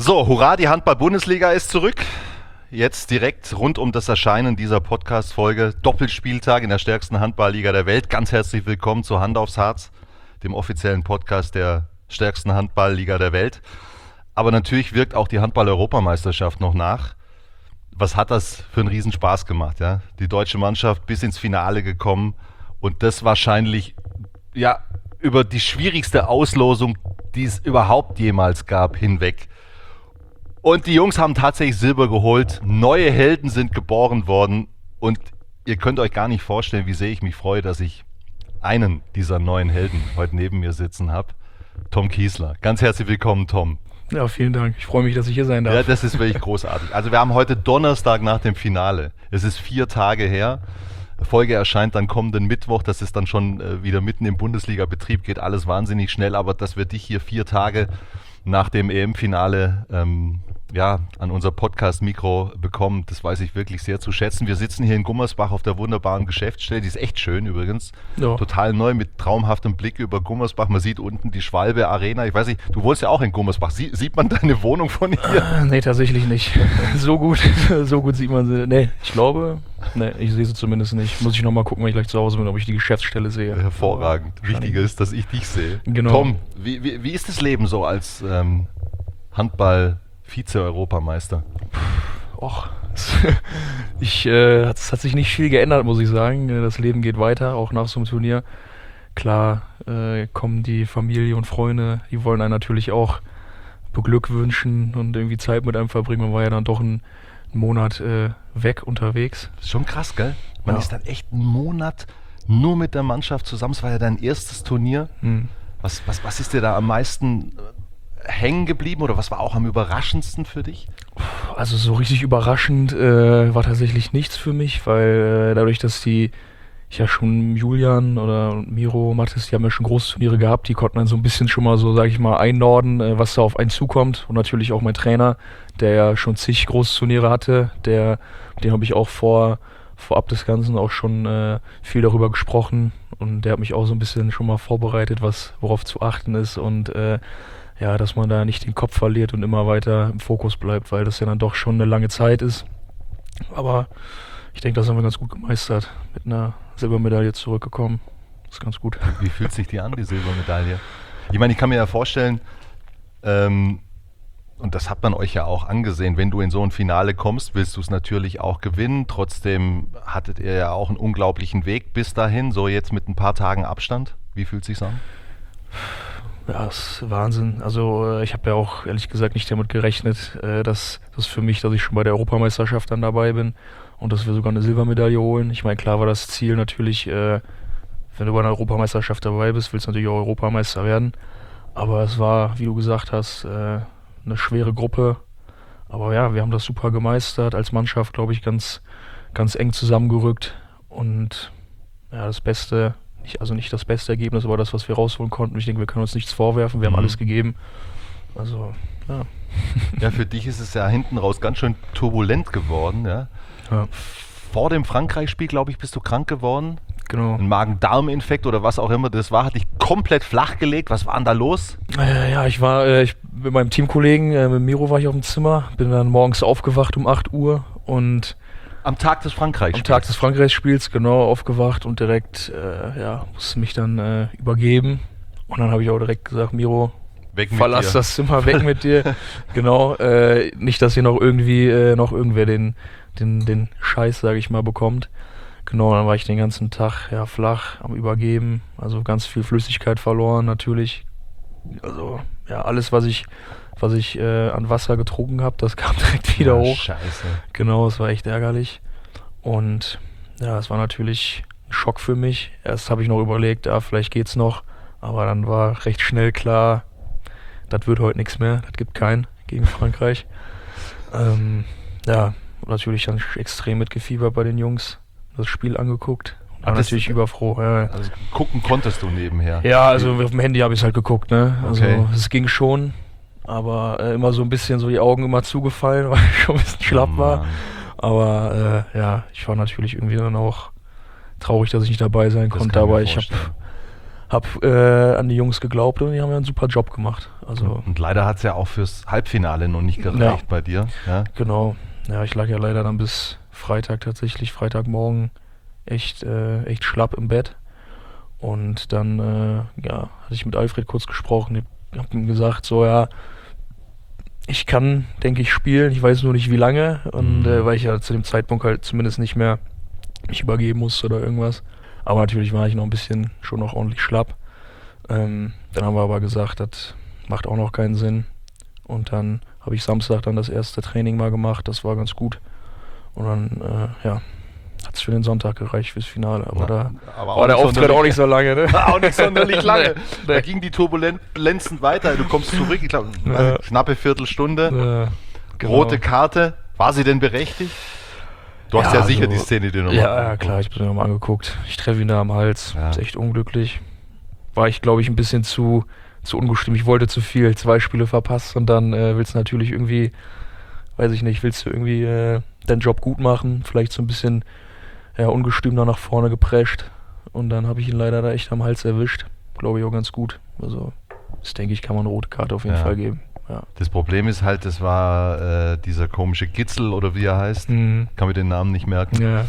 So, hurra, die Handball-Bundesliga ist zurück. Jetzt direkt rund um das Erscheinen dieser Podcast-Folge. Doppelspieltag in der stärksten Handballliga der Welt. Ganz herzlich willkommen zu Hand aufs Harz, dem offiziellen Podcast der stärksten Handballliga der Welt. Aber natürlich wirkt auch die Handball-Europameisterschaft noch nach. Was hat das für einen Riesenspaß gemacht, ja? Die deutsche Mannschaft bis ins Finale gekommen und das wahrscheinlich ja über die schwierigste Auslosung, die es überhaupt jemals gab, hinweg. Und die Jungs haben tatsächlich Silber geholt, neue Helden sind geboren worden und ihr könnt euch gar nicht vorstellen, wie sehr ich mich freue, dass ich einen dieser neuen Helden heute neben mir sitzen habe, Tom Kiesler. Ganz herzlich willkommen, Tom. Ja, vielen Dank. Ich freue mich, dass ich hier sein darf. Ja, das ist wirklich großartig. Also wir haben heute Donnerstag nach dem Finale. Es ist 4 Tage her. Folge erscheint dann kommenden Mittwoch. Das ist dann schon wieder mitten im Bundesliga-Betrieb. Geht alles wahnsinnig schnell. Aber dass wir dich hier 4 Tage nach dem EM-Finale an unser Podcast-Mikro bekommen, das weiß ich wirklich sehr zu schätzen. Wir sitzen hier in Gummersbach auf der wunderbaren Geschäftsstelle. Die ist echt schön übrigens. Ja. Total neu mit traumhaftem Blick über Gummersbach. Man sieht unten die Schwalbe Arena. Ich weiß nicht, du wohnst ja auch in Gummersbach. Sieht man deine Wohnung von hier? Nee, tatsächlich nicht. So gut sieht man sie. Nee, ich glaube, ich sehe sie zumindest nicht. Muss ich nochmal gucken, wenn ich gleich zu Hause bin, ob ich die Geschäftsstelle sehe. Hervorragend. Wichtiger ist, dass ich dich sehe. Genau. Tom, wie ist das Leben so als Handball-Vize-Europameister? Es hat sich nicht viel geändert, muss ich sagen. Das Leben geht weiter, auch nach so einem Turnier. Klar kommen die Familie und Freunde, die wollen einen natürlich auch beglückwünschen und irgendwie Zeit mit einem verbringen. Man war ja dann doch einen Monat weg unterwegs. Das ist schon krass, gell? Man ist dann echt einen Monat nur mit der Mannschaft zusammen. Es war ja dein erstes Turnier. Was ist dir da am meisten hängen geblieben oder was war auch am überraschendsten für dich? Also so richtig überraschend war tatsächlich nichts für mich, weil dadurch, dass ich ja schon Julian oder Miro, Mathis, die haben ja schon große Turniere gehabt, die konnten dann so ein bisschen schon mal so, sag ich mal, einnorden, was da auf einen zukommt. Und natürlich auch mein Trainer, der ja schon zig große Turniere hatte, mit dem habe ich auch vorab des Ganzen auch schon viel darüber gesprochen und der hat mich auch so ein bisschen schon mal vorbereitet, worauf zu achten ist und dass man da nicht den Kopf verliert und immer weiter im Fokus bleibt, weil das ja dann doch schon eine lange Zeit ist. Aber ich denke, das haben wir ganz gut gemeistert. Mit einer Silbermedaille zurückgekommen. Das ist ganz gut. Wie fühlt sich die an, die Silbermedaille? Ich meine, ich kann mir ja vorstellen, und das hat man euch ja auch angesehen, wenn du in so ein Finale kommst, willst du es natürlich auch gewinnen. Trotzdem hattet ihr ja auch einen unglaublichen Weg bis dahin, so jetzt mit ein paar Tagen Abstand. Wie fühlt es sich an? Ja, das ist Wahnsinn. Also ich habe ja auch ehrlich gesagt nicht damit gerechnet, dass ich schon bei der Europameisterschaft dann dabei bin und dass wir sogar eine Silbermedaille holen. Ich meine, klar war das Ziel natürlich, wenn du bei einer Europameisterschaft dabei bist, willst du natürlich auch Europameister werden. Aber es war, wie du gesagt hast, eine schwere Gruppe. Aber ja, wir haben das super gemeistert, als Mannschaft, glaube ich, ganz, ganz eng zusammengerückt. Und ja, das Beste, nicht das beste Ergebnis, aber das, was wir rausholen konnten. Ich denke, wir können uns nichts vorwerfen, wir haben alles gegeben. Also, ja. Ja, für dich ist es ja hinten raus ganz schön turbulent geworden. Ja? Vor dem Frankreich-Spiel, glaube ich, bist du krank geworden. Genau. Ein Magen-Darm-Infekt oder was auch immer das war, hat dich komplett flach gelegt. Was war denn da los? Ich mit meinem Teamkollegen, mit Miro war ich auf dem Zimmer, bin dann morgens aufgewacht um 8 Uhr und am Tag des Frankreichs-Spiels? Am Tag des Frankreichs-Spiels, genau, aufgewacht und direkt, musste mich dann übergeben. Und dann habe ich auch direkt gesagt, Miro, verlass das Zimmer, weg mit dir. Genau, nicht, dass hier noch irgendwer den Scheiß, sage ich mal, bekommt. Genau, dann war ich den ganzen Tag flach am Übergeben, also ganz viel Flüssigkeit verloren natürlich. Also ja, alles, was ich an Wasser getrunken habe, das kam direkt wieder hoch. Scheiße. Genau, es war echt ärgerlich. Und ja, es war natürlich ein Schock für mich. Erst habe ich noch überlegt, vielleicht geht's noch. Aber dann war recht schnell klar, das wird heute nichts mehr. Das gibt keinen gegen Frankreich. Natürlich dann extrem mitgefiebert bei den Jungs. Das Spiel angeguckt. War natürlich überfroh. Ja. Also gucken konntest du nebenher? Ja, also auf dem Handy habe ich es halt geguckt. Ne? Also okay. Es ging schon. Aber immer so ein bisschen so die Augen immer zugefallen, weil ich schon ein bisschen schlapp war. Aber ich war natürlich irgendwie dann auch traurig, dass ich nicht dabei sein konnte. Aber ich habe an die Jungs geglaubt und die haben ja einen super Job gemacht. Also, Und leider hat es ja auch fürs Halbfinale noch nicht gereicht bei dir. Ja? genau. Ja, ich lag ja leider dann bis Freitag tatsächlich, Freitagmorgen echt schlapp im Bett. Und dann hatte ich mit Alfred kurz gesprochen, ich habe ihm gesagt, so ja, ich kann, denke ich, spielen, ich weiß nur nicht wie lange. Und weil ich ja zu dem Zeitpunkt halt zumindest nicht mehr mich übergeben musste oder irgendwas. Aber natürlich war ich noch ein bisschen, schon noch ordentlich schlapp. Dann haben wir aber gesagt, das macht auch noch keinen Sinn. Und dann habe ich Samstag dann das erste Training mal gemacht, das war ganz gut. Und dann, hat es für den Sonntag gereicht fürs Finale. Aber da war der Auftritt auch nicht so lange, ne? Auch nicht sonderlich lange. Nee. Da ging die Turbulenzen weiter. Du kommst zurück, ich glaube, knappe Viertelstunde. Genau. Rote Karte. War sie denn berechtigt? Du hast ja sicher die Szene dir nochmal Ja, klar, ich bin mir nochmal angeguckt. Ich treffe ihn da am Hals. Ja. Ist echt unglücklich. War ich, glaube ich, ein bisschen zu ungestimmt. Ich wollte zu viel. 2 Spiele verpasst und dann willst du natürlich irgendwie, weiß ich nicht, willst du irgendwie deinen Job gut machen. Vielleicht so ein bisschen ungestüm da nach vorne geprescht. Und dann habe ich ihn leider da echt am Hals erwischt. Glaube ich auch ganz gut. Also, das denke ich, kann man eine rote Karte auf jeden Fall geben. Ja. Das Problem ist halt, das war dieser komische Gitzel oder wie er heißt. Kann mir den Namen nicht merken. Ja.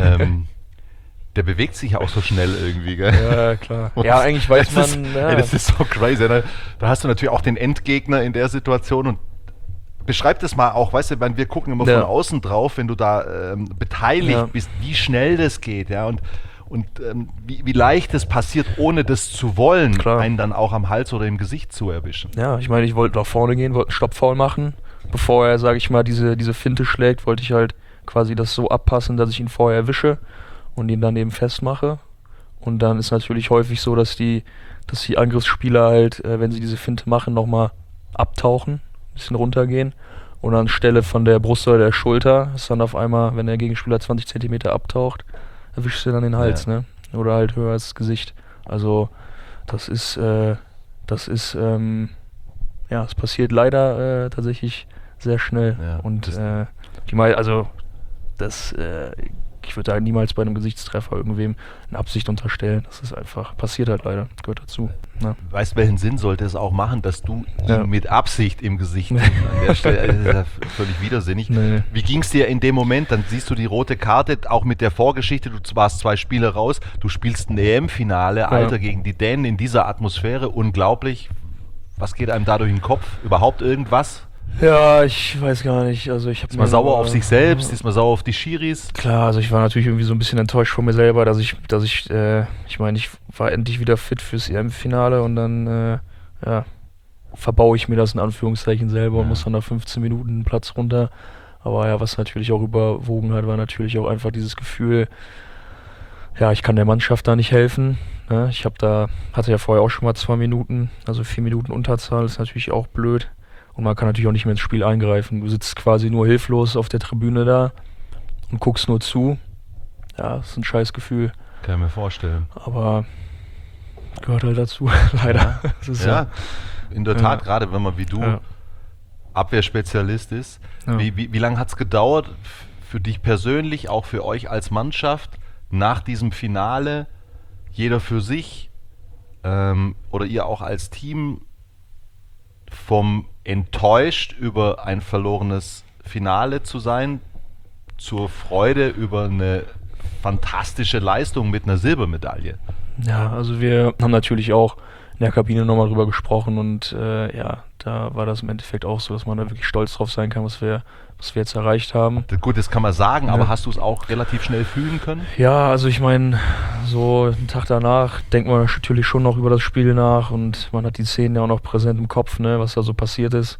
Der bewegt sich auch so schnell irgendwie, gell? Ja, klar. Ja, eigentlich weiß man. Ey, das ist so crazy. Da hast du natürlich auch den Endgegner in der Situation und beschreib das mal auch, weißt du, wir gucken immer von außen drauf, wenn du da beteiligt bist, wie schnell das geht, ja, und wie leicht es passiert, ohne das zu wollen, einen dann auch am Hals oder im Gesicht zu erwischen. Ja, ich meine, ich wollte nach vorne gehen, wollte einen Stoppfoul machen. Bevor er, sage ich mal, diese Finte schlägt, wollte ich halt quasi das so abpassen, dass ich ihn vorher erwische und ihn dann eben festmache. Und dann ist natürlich häufig so, dass die Angriffsspieler halt, wenn sie diese Finte machen, nochmal abtauchen, ein bisschen runtergehen. Und anstelle von der Brust oder der Schulter ist dann auf einmal, wenn der Gegenspieler 20 cm abtaucht, erwischst du dann den Hals, ne? Oder halt höher als das Gesicht. Also es passiert leider tatsächlich sehr schnell. Ja, und ich würde da niemals bei einem Gesichtstreffer irgendwem eine Absicht unterstellen. Das ist einfach, passiert halt leider, gehört dazu. Ne? Weißt du, welchen Sinn sollte es auch machen, dass du ihn mit Absicht im Gesicht an der Stelle, das ist ja völlig widersinnig. Nee. Wie ging es dir in dem Moment? Dann siehst du die rote Karte, auch mit der Vorgeschichte, du warst 2 Spiele raus, du spielst ein EM-Finale, Alter, gegen die Dänen in dieser Atmosphäre, unglaublich. Was geht einem da durch den Kopf? Überhaupt irgendwas? Ja, ich weiß gar nicht. Also ist man sauer auf sich selbst, ist man sauer auf die Schiris? Klar, also ich war natürlich irgendwie so ein bisschen enttäuscht von mir selber, dass ich meine, ich war endlich wieder fit fürs EM-Finale und dann verbaue ich mir das in Anführungszeichen selber und muss dann nach 15 Minuten einen Platz runter. Aber ja, was natürlich auch überwogen hat, war natürlich auch einfach dieses Gefühl, ja, ich kann der Mannschaft da nicht helfen. Ne? Hatte ja vorher auch schon mal 2 Minuten, also 4 Minuten Unterzahl, ist natürlich auch blöd. Und man kann natürlich auch nicht mehr ins Spiel eingreifen. Du sitzt quasi nur hilflos auf der Tribüne da und guckst nur zu. Ja, das ist ein scheiß Gefühl. Kann ich mir vorstellen. Aber gehört halt dazu, leider. Ja, in der Tat, gerade wenn man wie du Abwehrspezialist ist. Ja. Wie lange hat es gedauert für dich persönlich, auch für euch als Mannschaft, nach diesem Finale, jeder für sich oder ihr auch als Team, vom enttäuscht über ein verlorenes Finale zu sein, zur Freude über eine fantastische Leistung mit einer Silbermedaille? Ja, also wir haben natürlich auch in der Kabine nochmal drüber gesprochen und da war das im Endeffekt auch so, dass man da wirklich stolz drauf sein kann, was wir jetzt erreicht haben. Gut, das kann man sagen, aber hast du es auch relativ schnell fühlen können? Ja, also ich meine, so einen Tag danach denkt man natürlich schon noch über das Spiel nach und man hat die Szenen ja auch noch präsent im Kopf, ne, was da so passiert ist.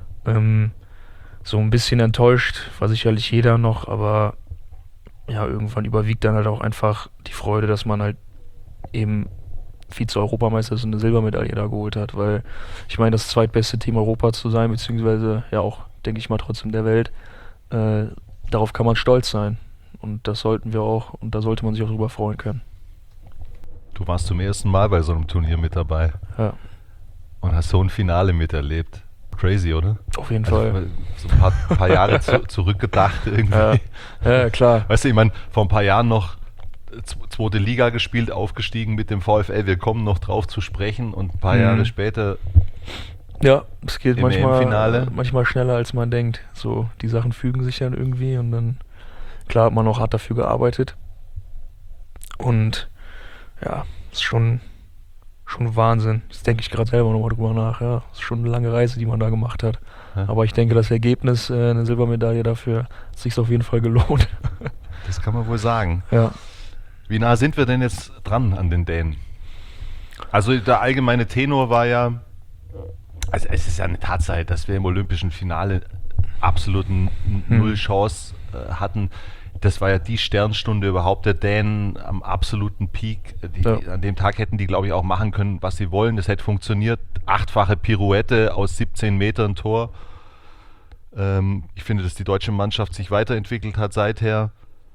So ein bisschen enttäuscht war sicherlich jeder noch, aber ja, irgendwann überwiegt dann halt auch einfach die Freude, dass man halt eben Vize-Europameister ist und eine Silbermedaille da geholt hat, weil ich meine, das zweitbeste Team Europas zu sein, beziehungsweise ja auch, denke ich mal, trotzdem der Welt, darauf kann man stolz sein und das sollten wir auch und da sollte man sich auch drüber freuen können. Du warst zum ersten Mal bei so einem Turnier mit dabei und hast so ein Finale miterlebt. Crazy, oder? Auf jeden Fall. So ein paar Jahre zurückgedacht irgendwie. Ja, klar. Weißt du, ich meine, vor ein paar Jahren noch zweite Liga gespielt, aufgestiegen mit dem VfL. Wir kommen noch drauf zu sprechen und ein paar Jahre später Ja, es geht im EM-Finale. manchmal schneller, als man denkt. So, die Sachen fügen sich dann irgendwie und dann, klar, hat man auch hart dafür gearbeitet. Und ja, ist schon Wahnsinn. Das denke ich gerade selber nochmal drüber nach. Ja, ist schon eine lange Reise, die man da gemacht hat. Ja. Aber ich denke, das Ergebnis, eine Silbermedaille dafür, hat sich auf jeden Fall gelohnt. Das kann man wohl sagen. Ja. Wie nah sind wir denn jetzt dran an den Dänen? Also der allgemeine Tenor war ja, also es ist ja eine Tatsache, dass wir im olympischen Finale absoluten Null Chance hatten. Das war ja die Sternstunde überhaupt der Dänen am absoluten Peak. An dem Tag hätten die, glaube ich, auch machen können, was sie wollen. Das hätte funktioniert. 8-fache Pirouette aus 17 Metern Tor. Ich finde, dass die deutsche Mannschaft sich weiterentwickelt hat seither.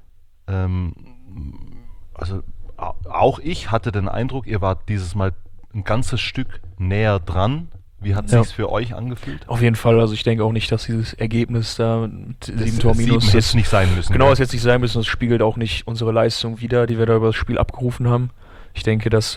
Also auch ich hatte den Eindruck, ihr wart dieses Mal ein ganzes Stück näher dran. Wie hat es sich für euch angefühlt? Auf jeden Fall, also ich denke auch nicht, dass dieses Ergebnis da mit 7 Tor minus... 7 hätte es nicht sein müssen. Genau, es hätte nicht sein müssen, das spiegelt auch nicht unsere Leistung wider, die wir da über das Spiel abgerufen haben. Ich denke, dass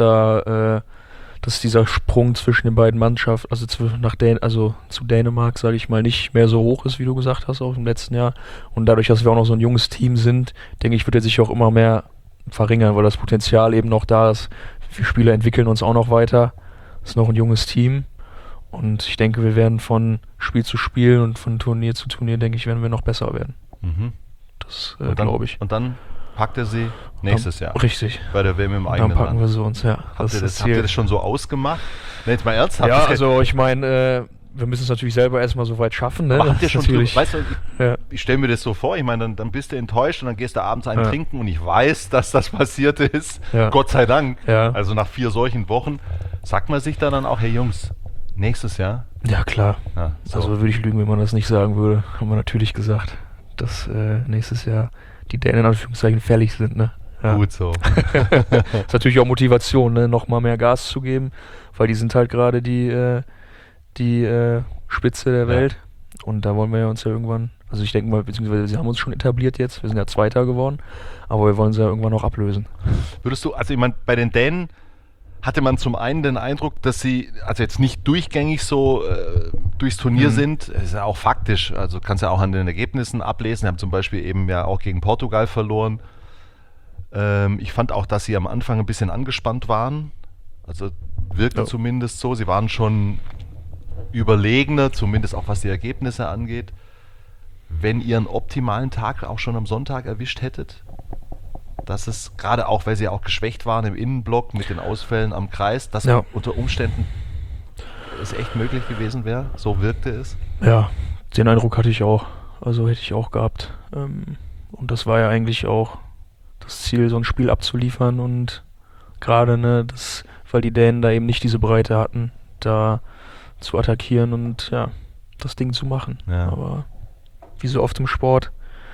dass dieser Sprung zwischen den beiden Mannschaften, also zu Dänemark, sage ich mal, nicht mehr so hoch ist, wie du gesagt hast, auch im letzten Jahr. Und dadurch, dass wir auch noch so ein junges Team sind, denke ich, wird er sich auch immer mehr verringern, weil das Potenzial eben noch da ist. Wir Spieler entwickeln uns auch noch weiter. Es ist noch ein junges Team. Und ich denke, wir werden von Spiel zu Spiel und von Turnier zu Turnier, denke ich, werden wir noch besser werden. Mhm. Das glaube ich. Und dann packt er sie nächstes Jahr. Richtig. Bei der WM im eigenen Dann packen Land. wir sie uns, ja. Habt ihr das schon so ausgemacht? Ne, jetzt mal ernsthaft. Ja, also ich meine, wir müssen es natürlich selber erstmal so weit schaffen. Ne? Aber habt ihr schon natürlich, weißt du, ich stelle mir das so vor, ich meine, dann bist du enttäuscht und dann gehst du abends einen trinken und ich weiß, dass das passiert ist. Ja. Gott sei Dank. Ja. Also nach 4 solchen Wochen sagt man sich dann auch, hey Jungs, nächstes Jahr? Ja, klar. Ja, so. Also würde ich lügen, wenn man das nicht sagen würde. Haben wir natürlich gesagt, dass nächstes Jahr die Dänen in Anführungszeichen fällig sind. Ne? Ja. Gut so. Ist natürlich auch Motivation, ne? Nochmal mehr Gas zu geben, weil die sind halt gerade die Spitze der Welt. Und da wollen wir uns ja irgendwann, also ich denke mal, beziehungsweise sie haben uns schon etabliert jetzt, wir sind ja Zweiter geworden, aber wir wollen sie ja irgendwann auch ablösen. Würdest du, also ich meine, bei den Dänen hatte man zum einen den Eindruck, dass sie, also jetzt nicht durchgängig so durchs Turnier sind, das ist ja auch faktisch, also kannst ja auch an den Ergebnissen ablesen, sie haben zum Beispiel eben ja auch gegen Portugal verloren. Ich fand auch, dass sie am Anfang ein bisschen angespannt waren, also wirkte zumindest so, sie waren schon überlegener, zumindest auch was die Ergebnisse angeht. Wenn ihr einen optimalen Tag auch schon am Sonntag erwischt hättet, dass es gerade auch, weil sie auch geschwächt waren im Innenblock mit den Ausfällen am Kreis, dass unter Umständen es echt möglich gewesen wäre, so wirkte es. Ja, den Eindruck hatte ich auch, also hätte ich auch gehabt. Und das war ja eigentlich auch das Ziel, so ein Spiel abzuliefern und gerade, weil die Dänen da eben nicht diese Breite hatten, da zu attackieren und ja, das Ding zu machen. Ja. Aber wie so oft im Sport,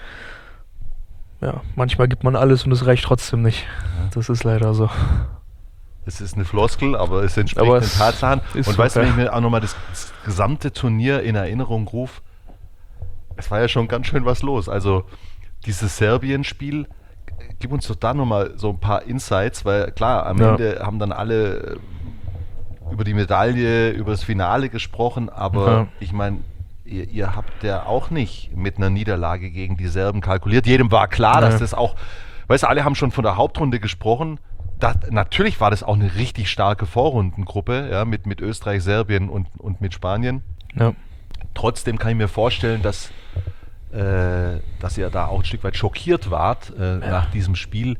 ja, manchmal gibt man alles und es reicht trotzdem nicht. Ja. Das ist leider so. Es ist eine Floskel, aber es entspricht den Tatsachen. Und so, weißt du, wenn ich mir auch nochmal das gesamte Turnier in Erinnerung rufe, es war ja schon ganz schön was los. Also dieses Serbien-Spiel, gib uns doch da nochmal so ein paar Insights, weil klar, am Ende haben dann alle über die Medaille, über das Finale gesprochen, aber ich meine, ihr habt ja auch nicht mit einer Niederlage gegen die Serben kalkuliert. Jedem war klar, dass das auch, weißt du, alle haben schon von der Hauptrunde gesprochen. Natürlich war das auch eine richtig starke Vorrundengruppe, ja, mit Österreich, Serbien und mit Spanien. Ja. Trotzdem kann ich mir vorstellen, dass ihr da auch ein Stück weit schockiert wart nach diesem Spiel.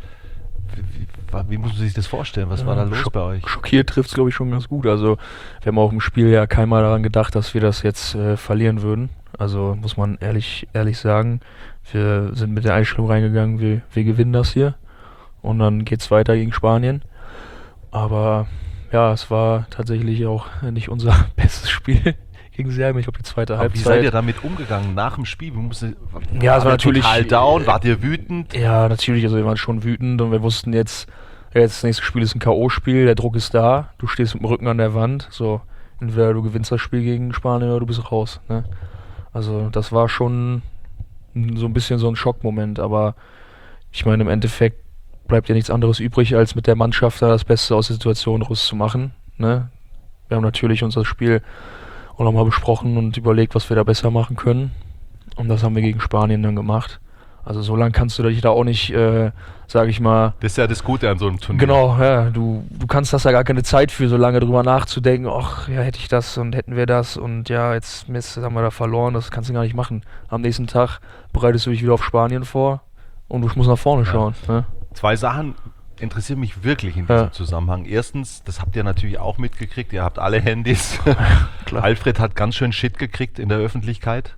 Wie muss man sich das vorstellen? Was war da los bei euch? Schockiert trifft es, glaube ich, schon ganz gut. Also wir haben auch im Spiel ja keinmal daran gedacht, dass wir das jetzt verlieren würden. Also muss man ehrlich sagen, wir sind mit der Einstellung reingegangen, wir gewinnen das hier. Und dann geht es weiter gegen Spanien. Aber ja, es war tatsächlich auch nicht unser bestes Spiel gegen Serbien. Ich glaube, die zweite Halbzeit. Wie seid ihr damit umgegangen nach dem Spiel? Es war natürlich total down. Wart ihr wütend? Ja, natürlich. Also wir waren schon wütend und wir wussten jetzt das nächste Spiel ist ein K.O.-Spiel. Der Druck ist da. Du stehst mit dem Rücken an der Wand. So, entweder du gewinnst das Spiel gegen Spanien oder du bist raus. Ne? Also das war schon so ein bisschen so ein Schockmoment. Aber ich meine, im Endeffekt bleibt ja nichts anderes übrig, als mit der Mannschaft da das Beste aus der Situation rauszumachen. Ne? Wir haben natürlich unser Spiel auch nochmal besprochen und überlegt, was wir da besser machen können. Und das haben wir gegen Spanien dann gemacht. Also so lange kannst du dich da auch nicht, sage ich mal... Das ist ja das Gute an so einem Turnier. Genau, ja, du hast da gar keine Zeit für, so lange drüber nachzudenken, ach, ja, hätte ich das und hätten wir das und ja, jetzt Mist, haben wir da verloren, das kannst du gar nicht machen. Am nächsten Tag bereitest du dich wieder auf Spanien vor und du musst nach vorne schauen. Ne? 2 Sachen interessieren mich wirklich in diesem Zusammenhang. Erstens, das habt ihr natürlich auch mitgekriegt, ihr habt alle Handys. Klar. Alfred hat ganz schön Shit gekriegt in der Öffentlichkeit.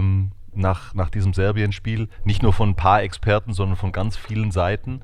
Nach diesem Serbien-Spiel, nicht nur von ein paar Experten, sondern von ganz vielen Seiten.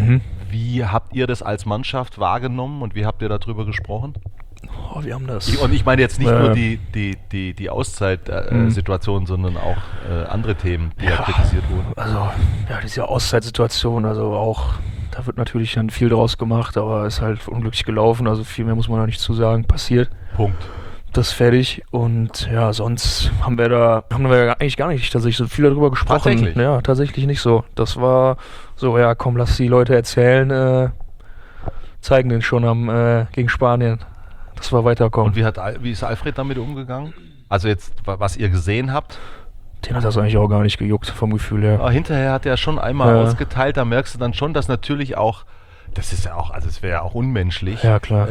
Wie habt ihr das als Mannschaft wahrgenommen und wie habt ihr darüber gesprochen? Oh, wir haben das. Und ich meine jetzt nicht nur die Auszeit-Situation, sondern auch andere Themen, die ja kritisiert wurden. Also, ja, diese Auszeitsituation, also auch, da wird natürlich dann viel draus gemacht, aber ist halt unglücklich gelaufen, also viel mehr muss man da nicht zu sagen, passiert. Punkt. Das ist fertig und ja, sonst haben wir eigentlich gar nicht tatsächlich so viel darüber gesprochen. Tatsächlich? Ja, tatsächlich nicht so. Das war so, ja komm, lass die Leute erzählen, zeigen den schon gegen Spanien, dass wir weiterkommen. Und wie ist Alfred damit umgegangen? Also jetzt, was ihr gesehen habt? Den hat das eigentlich auch gar nicht gejuckt, vom Gefühl her. Aber hinterher hat er schon einmal ausgeteilt, da merkst du dann schon, dass natürlich auch, das ist ja auch, also es wäre ja auch unmenschlich. Ja, klar.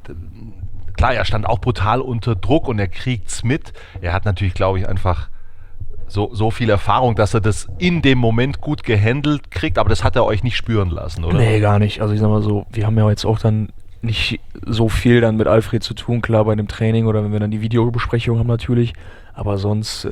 Klar, er stand auch brutal unter Druck und er kriegt's mit. Er hat natürlich, glaube ich, einfach so viel Erfahrung, dass er das in dem Moment gut gehandelt kriegt, aber das hat er euch nicht spüren lassen, oder? Nee, gar nicht. Also ich sag mal so, wir haben ja jetzt auch dann nicht so viel dann mit Alfred zu tun, klar bei einem Training oder wenn wir dann die Videobesprechung haben natürlich, aber sonst,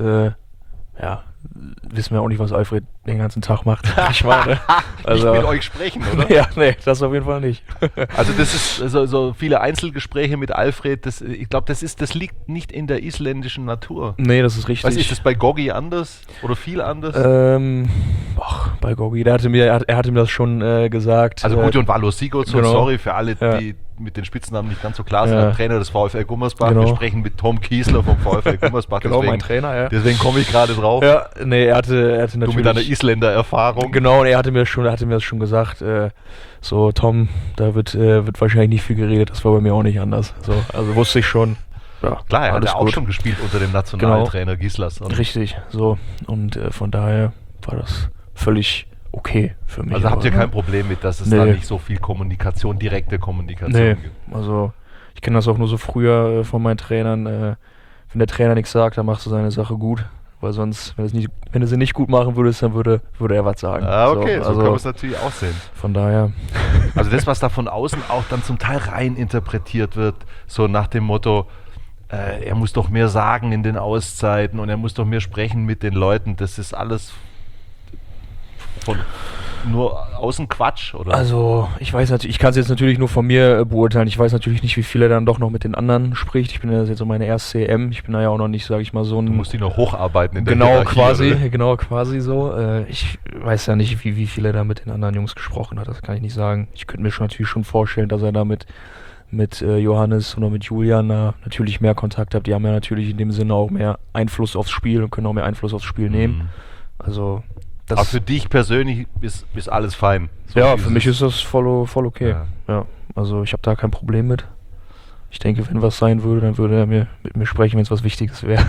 wissen wir auch nicht, was Alfred den ganzen Tag macht. Ich meine, also, nicht mit euch sprechen, oder? Ja, nee, das auf jeden Fall nicht. Also das ist so viele Einzelgespräche mit Alfred, ich glaube, das liegt nicht in der isländischen Natur. Nee, das ist richtig. Ist das bei Gogi anders oder viel anders? Bei Gogi, er hatte mir das schon gesagt. Also Gudjon Valur Sigurdsson, genau. Sorry für alle, die mit den Spitznamen nicht ganz so klar sind, der Trainer des VfL Gummersbach. Genau. Wir sprechen mit Tom Kiesler vom VfL Gummersbach. Genau, mein Trainer, ja. Deswegen komme ich gerade drauf. Ja, nee, er hatte natürlich... Du mit deiner Isländer-Erfahrung. Genau, und er hatte mir das schon gesagt, so Tom, da wird wahrscheinlich nicht viel geredet, das war bei mir auch nicht anders. So, also wusste ich schon. Ja, klar, er hat ja auch schon gespielt unter dem Nationaltrainer Gislason. Richtig, so. Und von daher war das völlig okay für mich. Also habt ihr kein Problem mit, dass es da nicht so viel Kommunikation, direkte Kommunikation gibt? Also ich kenne das auch nur so früher von meinen Trainern. Wenn der Trainer nichts sagt, dann machst du seine Sache gut. Weil sonst, wenn du sie nicht gut machen würdest, dann würde er was sagen. Ah, okay, so kann man es natürlich auch sehen. Von daher. Also das, was da von außen auch dann zum Teil rein interpretiert wird, so nach dem Motto, er muss doch mehr sagen in den Auszeiten und er muss doch mehr sprechen mit den Leuten, das ist alles von nur außen Quatsch, oder? Also ich weiß natürlich, ich kann es jetzt natürlich nur von mir beurteilen. Ich weiß natürlich nicht, wie viel er dann doch noch mit den anderen spricht. Ich bin ja jetzt so meine erste EM. Ich bin da ja auch noch nicht, sage ich mal, so ein... Du musst die noch hocharbeiten in der Hierarchie, Genau, quasi so. Ich weiß ja nicht, wie viel er da mit den anderen Jungs gesprochen hat. Das kann ich nicht sagen. Ich könnte mir natürlich schon vorstellen, dass er da mit Johannes oder mit Julian natürlich mehr Kontakt hat. Die haben ja natürlich in dem Sinne auch mehr Einfluss aufs Spiel und können auch mehr Einfluss aufs Spiel nehmen. Also... Aber für dich persönlich ist alles fein? So ja, für mich ist das voll okay. Ja, also ich habe da kein Problem mit. Ich denke, wenn was sein würde, dann würde er mit mir sprechen, wenn es was Wichtiges wäre.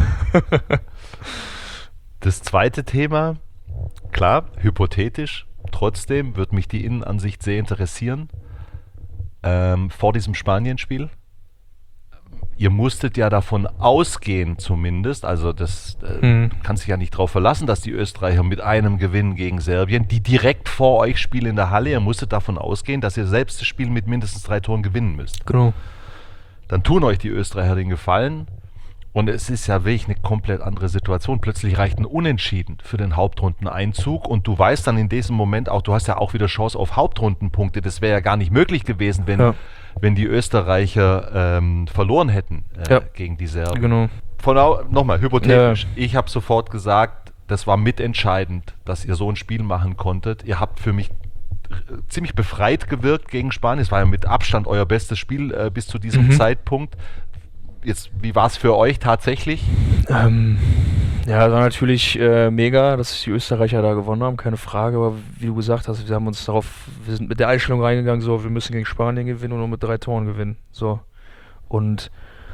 Das zweite Thema, klar, hypothetisch, trotzdem wird mich die Innenansicht sehr interessieren. Vor diesem Spanien-Spiel. Ihr musstet ja davon ausgehen zumindest, also das kannst dich ja nicht darauf verlassen, dass die Österreicher mit einem Gewinn gegen Serbien, die direkt vor euch spielen in der Halle, ihr musstet davon ausgehen, dass ihr selbst das Spiel mit mindestens 3 Toren gewinnen müsst. Genau. Dann tun euch die Österreicher den Gefallen und es ist ja wirklich eine komplett andere Situation. Plötzlich reicht ein Unentschieden für den Hauptrundeneinzug und du weißt dann in diesem Moment auch, du hast ja auch wieder Chance auf Hauptrundenpunkte. Das wäre ja gar nicht möglich gewesen, wenn die Österreicher verloren hätten gegen die Serben. Genau. Nochmal, hypothetisch. Ich habe sofort gesagt, das war mitentscheidend, dass ihr so ein Spiel machen konntet. Ihr habt für mich ziemlich befreit gewirkt gegen Spanien. Es war ja mit Abstand euer bestes Spiel bis zu diesem Zeitpunkt. Jetzt, wie war es für euch tatsächlich? Ja, das war natürlich mega, dass die Österreicher da gewonnen haben, keine Frage. Aber wie du gesagt hast, wir sind mit der Einstellung reingegangen, so, wir müssen gegen Spanien gewinnen und nur mit 3 Toren gewinnen. So. Und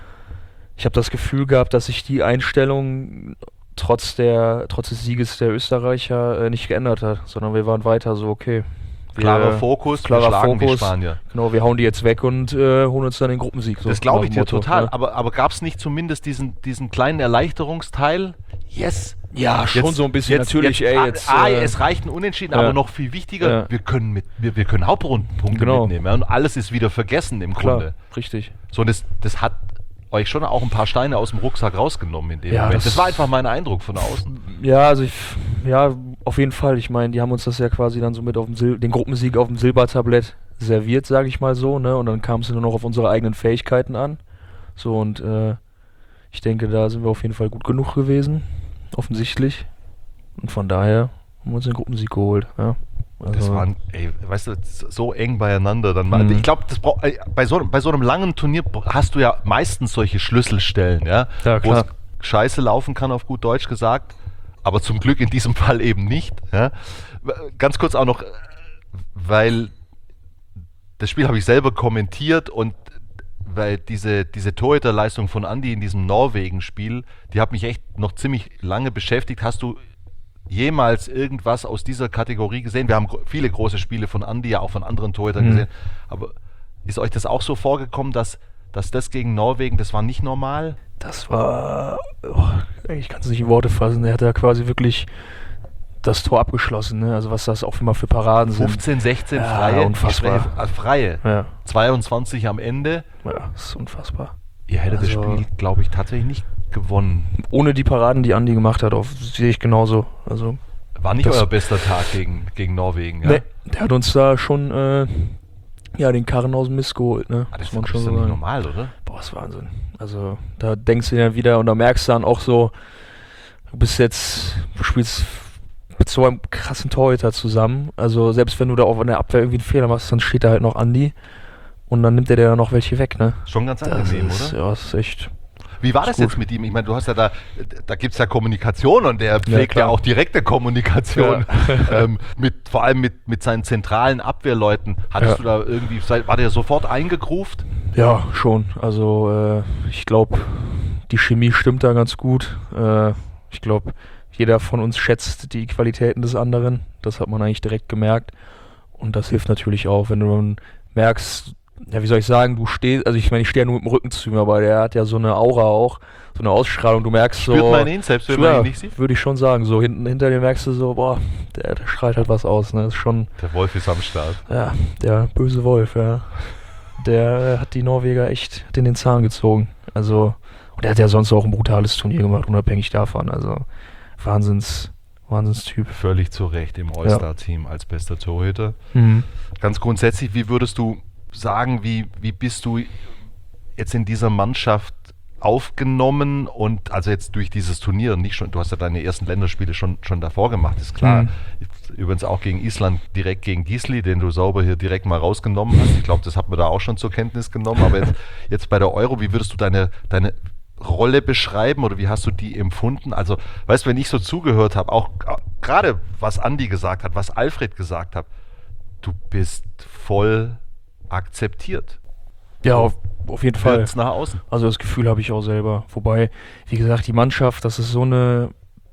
ich habe das Gefühl gehabt, dass sich die Einstellung trotz des Sieges der Österreicher nicht geändert hat, sondern wir waren weiter so, okay. Klarer Fokus, wir schlagen die Spanier. Genau, wir hauen die jetzt weg und holen uns dann den Gruppensieg. So Das glaube ich dir Motto, total, ne? aber gab es nicht zumindest diesen kleinen Erleichterungsteil? Yes! Ja, schon so ein bisschen, natürlich, es reicht ein Unentschieden, aber noch viel wichtiger, wir können Hauptrundenpunkte mitnehmen, ja, und alles ist wieder vergessen im Grunde. Klar, richtig. So, und das hat euch schon auch ein paar Steine aus dem Rucksack rausgenommen in dem Moment. Das war einfach mein Eindruck von außen. Ja, also auf jeden Fall. Ich meine, die haben uns das ja quasi dann so mit den Gruppensieg auf dem Silbertablett serviert, sage ich mal so, ne? Und dann kam es nur noch auf unsere eigenen Fähigkeiten an. So, und ich denke, da sind wir auf jeden Fall gut genug gewesen, offensichtlich. Und von daher haben wir uns den Gruppensieg geholt, ja. Also Das waren, weißt du, so eng beieinander. Ich glaube, bei so einem langen Turnier hast du ja meistens solche Schlüsselstellen, ja, wo es scheiße laufen kann, auf gut Deutsch gesagt, aber zum Glück in diesem Fall eben nicht. Ja. Ganz kurz auch noch, weil das Spiel habe ich selber kommentiert und weil diese Torhüterleistung von Andi in diesem Norwegen-Spiel, die hat mich echt noch ziemlich lange beschäftigt. Hast du jemals irgendwas aus dieser Kategorie gesehen? Wir haben viele große Spiele von Andi, ja auch von anderen Torhütern gesehen, aber ist euch das auch so vorgekommen, dass das gegen Norwegen, das war nicht normal? Das war, ich kann es nicht in Worte fassen, er hat da quasi wirklich das Tor abgeschlossen, ne? Also was das auch immer für Paraden 15, 16 ja, Freie, unfassbar. Freie. Ja. 22 am Ende. Ja, das ist unfassbar. Ihr hättet das Spiel, glaube ich, tatsächlich nicht gewonnen. Ohne die Paraden, die Andi gemacht hat, sehe ich genauso. Also, war nicht euer bester Tag gegen Norwegen, ja? Nee, der hat uns da schon den Karren aus dem Mist geholt, ne? Das ist schon nicht normal, oder? Boah, das ist Wahnsinn. Also, da denkst du dir wieder und da merkst du dann auch so, du spielst mit so einem krassen Torhüter zusammen. Also, selbst wenn du da auch in der Abwehr irgendwie einen Fehler machst, dann steht da halt noch Andi und dann nimmt der dir noch welche weg, ne? Schon ganz angenehm, oder? Ja, das ist echt. Wie war das jetzt mit ihm? Ich meine, du hast ja da gibt es ja Kommunikation und der pflegt ja auch direkte Kommunikation, vor allem mit seinen zentralen Abwehrleuten. Hattest du da irgendwie, war der sofort eingegruft? Ja, schon. Also ich glaube, die Chemie stimmt da ganz gut. Ich glaube, jeder von uns schätzt die Qualitäten des anderen. Das hat man eigentlich direkt gemerkt. Und das hilft natürlich auch, wenn du dann merkst, ja, wie soll ich sagen, ich stehe ja nur mit dem Rücken zu ihm, aber der hat ja so eine Aura auch, so eine Ausstrahlung, du merkst so... Spürt man ihn, selbst wenn man ihn nicht sieht? Würde ich schon sagen, so hinter dir merkst du so, boah, der strahlt halt was aus, ne, das ist schon... Der Wolf ist am Start. Ja, der böse Wolf, ja. Der hat die Norweger echt in den Zahn gezogen, also, und der hat ja sonst auch ein brutales Turnier gemacht, unabhängig davon, also, Wahnsinnstyp. Völlig zu Recht im All-Star-Team als bester Torhüter. Mhm. Ganz grundsätzlich, wie würdest du sagen, wie bist du jetzt in dieser Mannschaft aufgenommen und also jetzt durch dieses Turnier nicht schon, du hast ja deine ersten Länderspiele schon davor gemacht, ist klar. Übrigens auch gegen Island direkt gegen Gisli, den du sauber hier direkt mal rausgenommen hast. Ich glaube, das hat man da auch schon zur Kenntnis genommen, aber jetzt bei der Euro, wie würdest du deine Rolle beschreiben oder wie hast du die empfunden? Also, weißt du, wenn ich so zugehört habe, auch gerade was Andi gesagt hat, was Alfred gesagt hat, du bist voll akzeptiert. Ja, auf jeden Fall. Nach außen. Also das Gefühl habe ich auch selber. Wobei, wie gesagt, die Mannschaft, ja,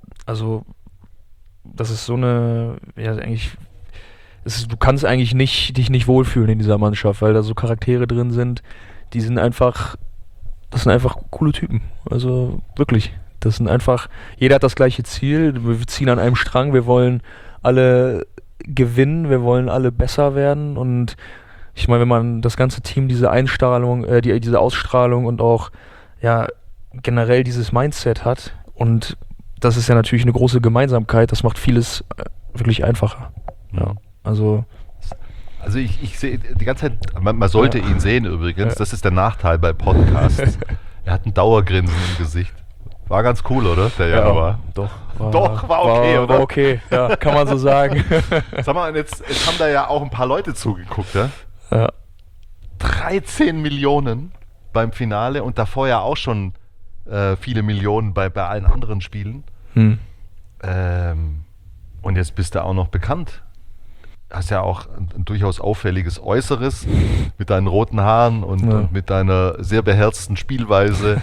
eigentlich, du kannst eigentlich dich nicht wohlfühlen in dieser Mannschaft, weil da so Charaktere drin sind, das sind einfach coole Typen. Also wirklich, jeder hat das gleiche Ziel, wir ziehen an einem Strang, wir wollen alle gewinnen, wir wollen alle besser werden und ich meine, wenn man das ganze Team diese diese Ausstrahlung und auch ja generell dieses Mindset hat und das ist ja natürlich eine große Gemeinsamkeit, das macht vieles wirklich einfacher. Ja, also ich sehe die ganze Zeit, man sollte ihn sehen übrigens, das ist der Nachteil bei Podcasts. Er hat ein Dauergrinsen im Gesicht. War ganz cool, oder? Der Januar. Doch, war okay, oder? War okay, ja, kann man so sagen. Sag mal, jetzt haben da ja auch ein paar Leute zugeguckt, ja? Ja. 13 Millionen beim Finale und davor ja auch schon viele Millionen bei allen anderen Spielen. Und jetzt bist du auch noch bekannt. Hast ja auch ein durchaus auffälliges Äußeres mit deinen roten Haaren und mit deiner sehr beherzten Spielweise.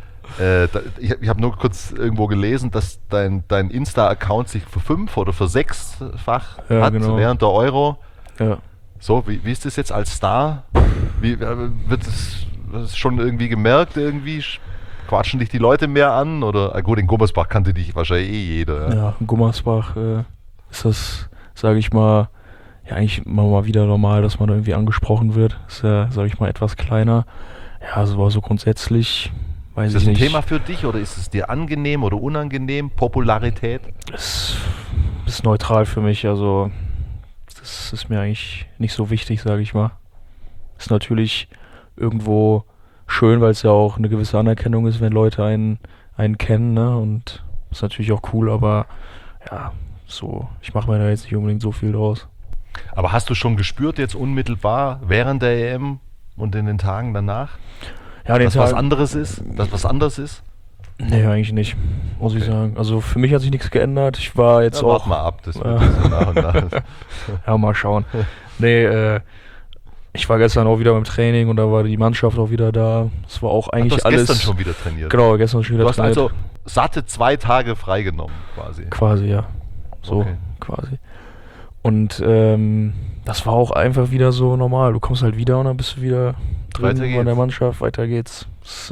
Ich habe nur kurz irgendwo gelesen, dass dein Insta-Account sich für 5- oder für 6-fach hat während der Euro. Ja. So, wie ist das jetzt als Star? Wird das schon irgendwie gemerkt irgendwie? Quatschen dich die Leute mehr an? Oder gut, in Gummersbach kannte dich wahrscheinlich jeder. Ja, in Gummersbach ist das, sage ich mal, ja eigentlich immer mal wieder normal, dass man da irgendwie angesprochen wird. Ist ja, sage ich mal, etwas kleiner. Ja, also so grundsätzlich weiß ich nicht. Ist das ein Thema für dich oder ist es dir angenehm oder unangenehm? Popularität? Es ist neutral für mich, also das ist mir eigentlich nicht so wichtig, sage ich mal. Ist natürlich irgendwo schön, weil es ja auch eine gewisse Anerkennung ist, wenn Leute einen kennen, ne? Und ist natürlich auch cool, aber ja, so, ich mache mir da jetzt nicht unbedingt so viel draus. Aber hast du schon gespürt jetzt unmittelbar während der EM und in den Tagen danach, Ja, dass was anderes ist? Dass was anders ist? Nee, eigentlich nicht, muss ich sagen. Also für mich hat sich nichts geändert. Ich war jetzt auch... Warte mal ab, das wird so nach und nach. Ja, mal schauen. Nee, ich war gestern auch wieder beim Training und da war die Mannschaft auch wieder da. Es war auch eigentlich du hast alles... gestern schon wieder trainiert? Genau, gestern schon wieder trainiert. Du hast also satte 2 Tage freigenommen quasi? Quasi, ja. So, okay. Quasi. Und das war auch einfach wieder so normal. Du kommst halt wieder und dann bist du wieder drin in der Mannschaft. Weiter geht's.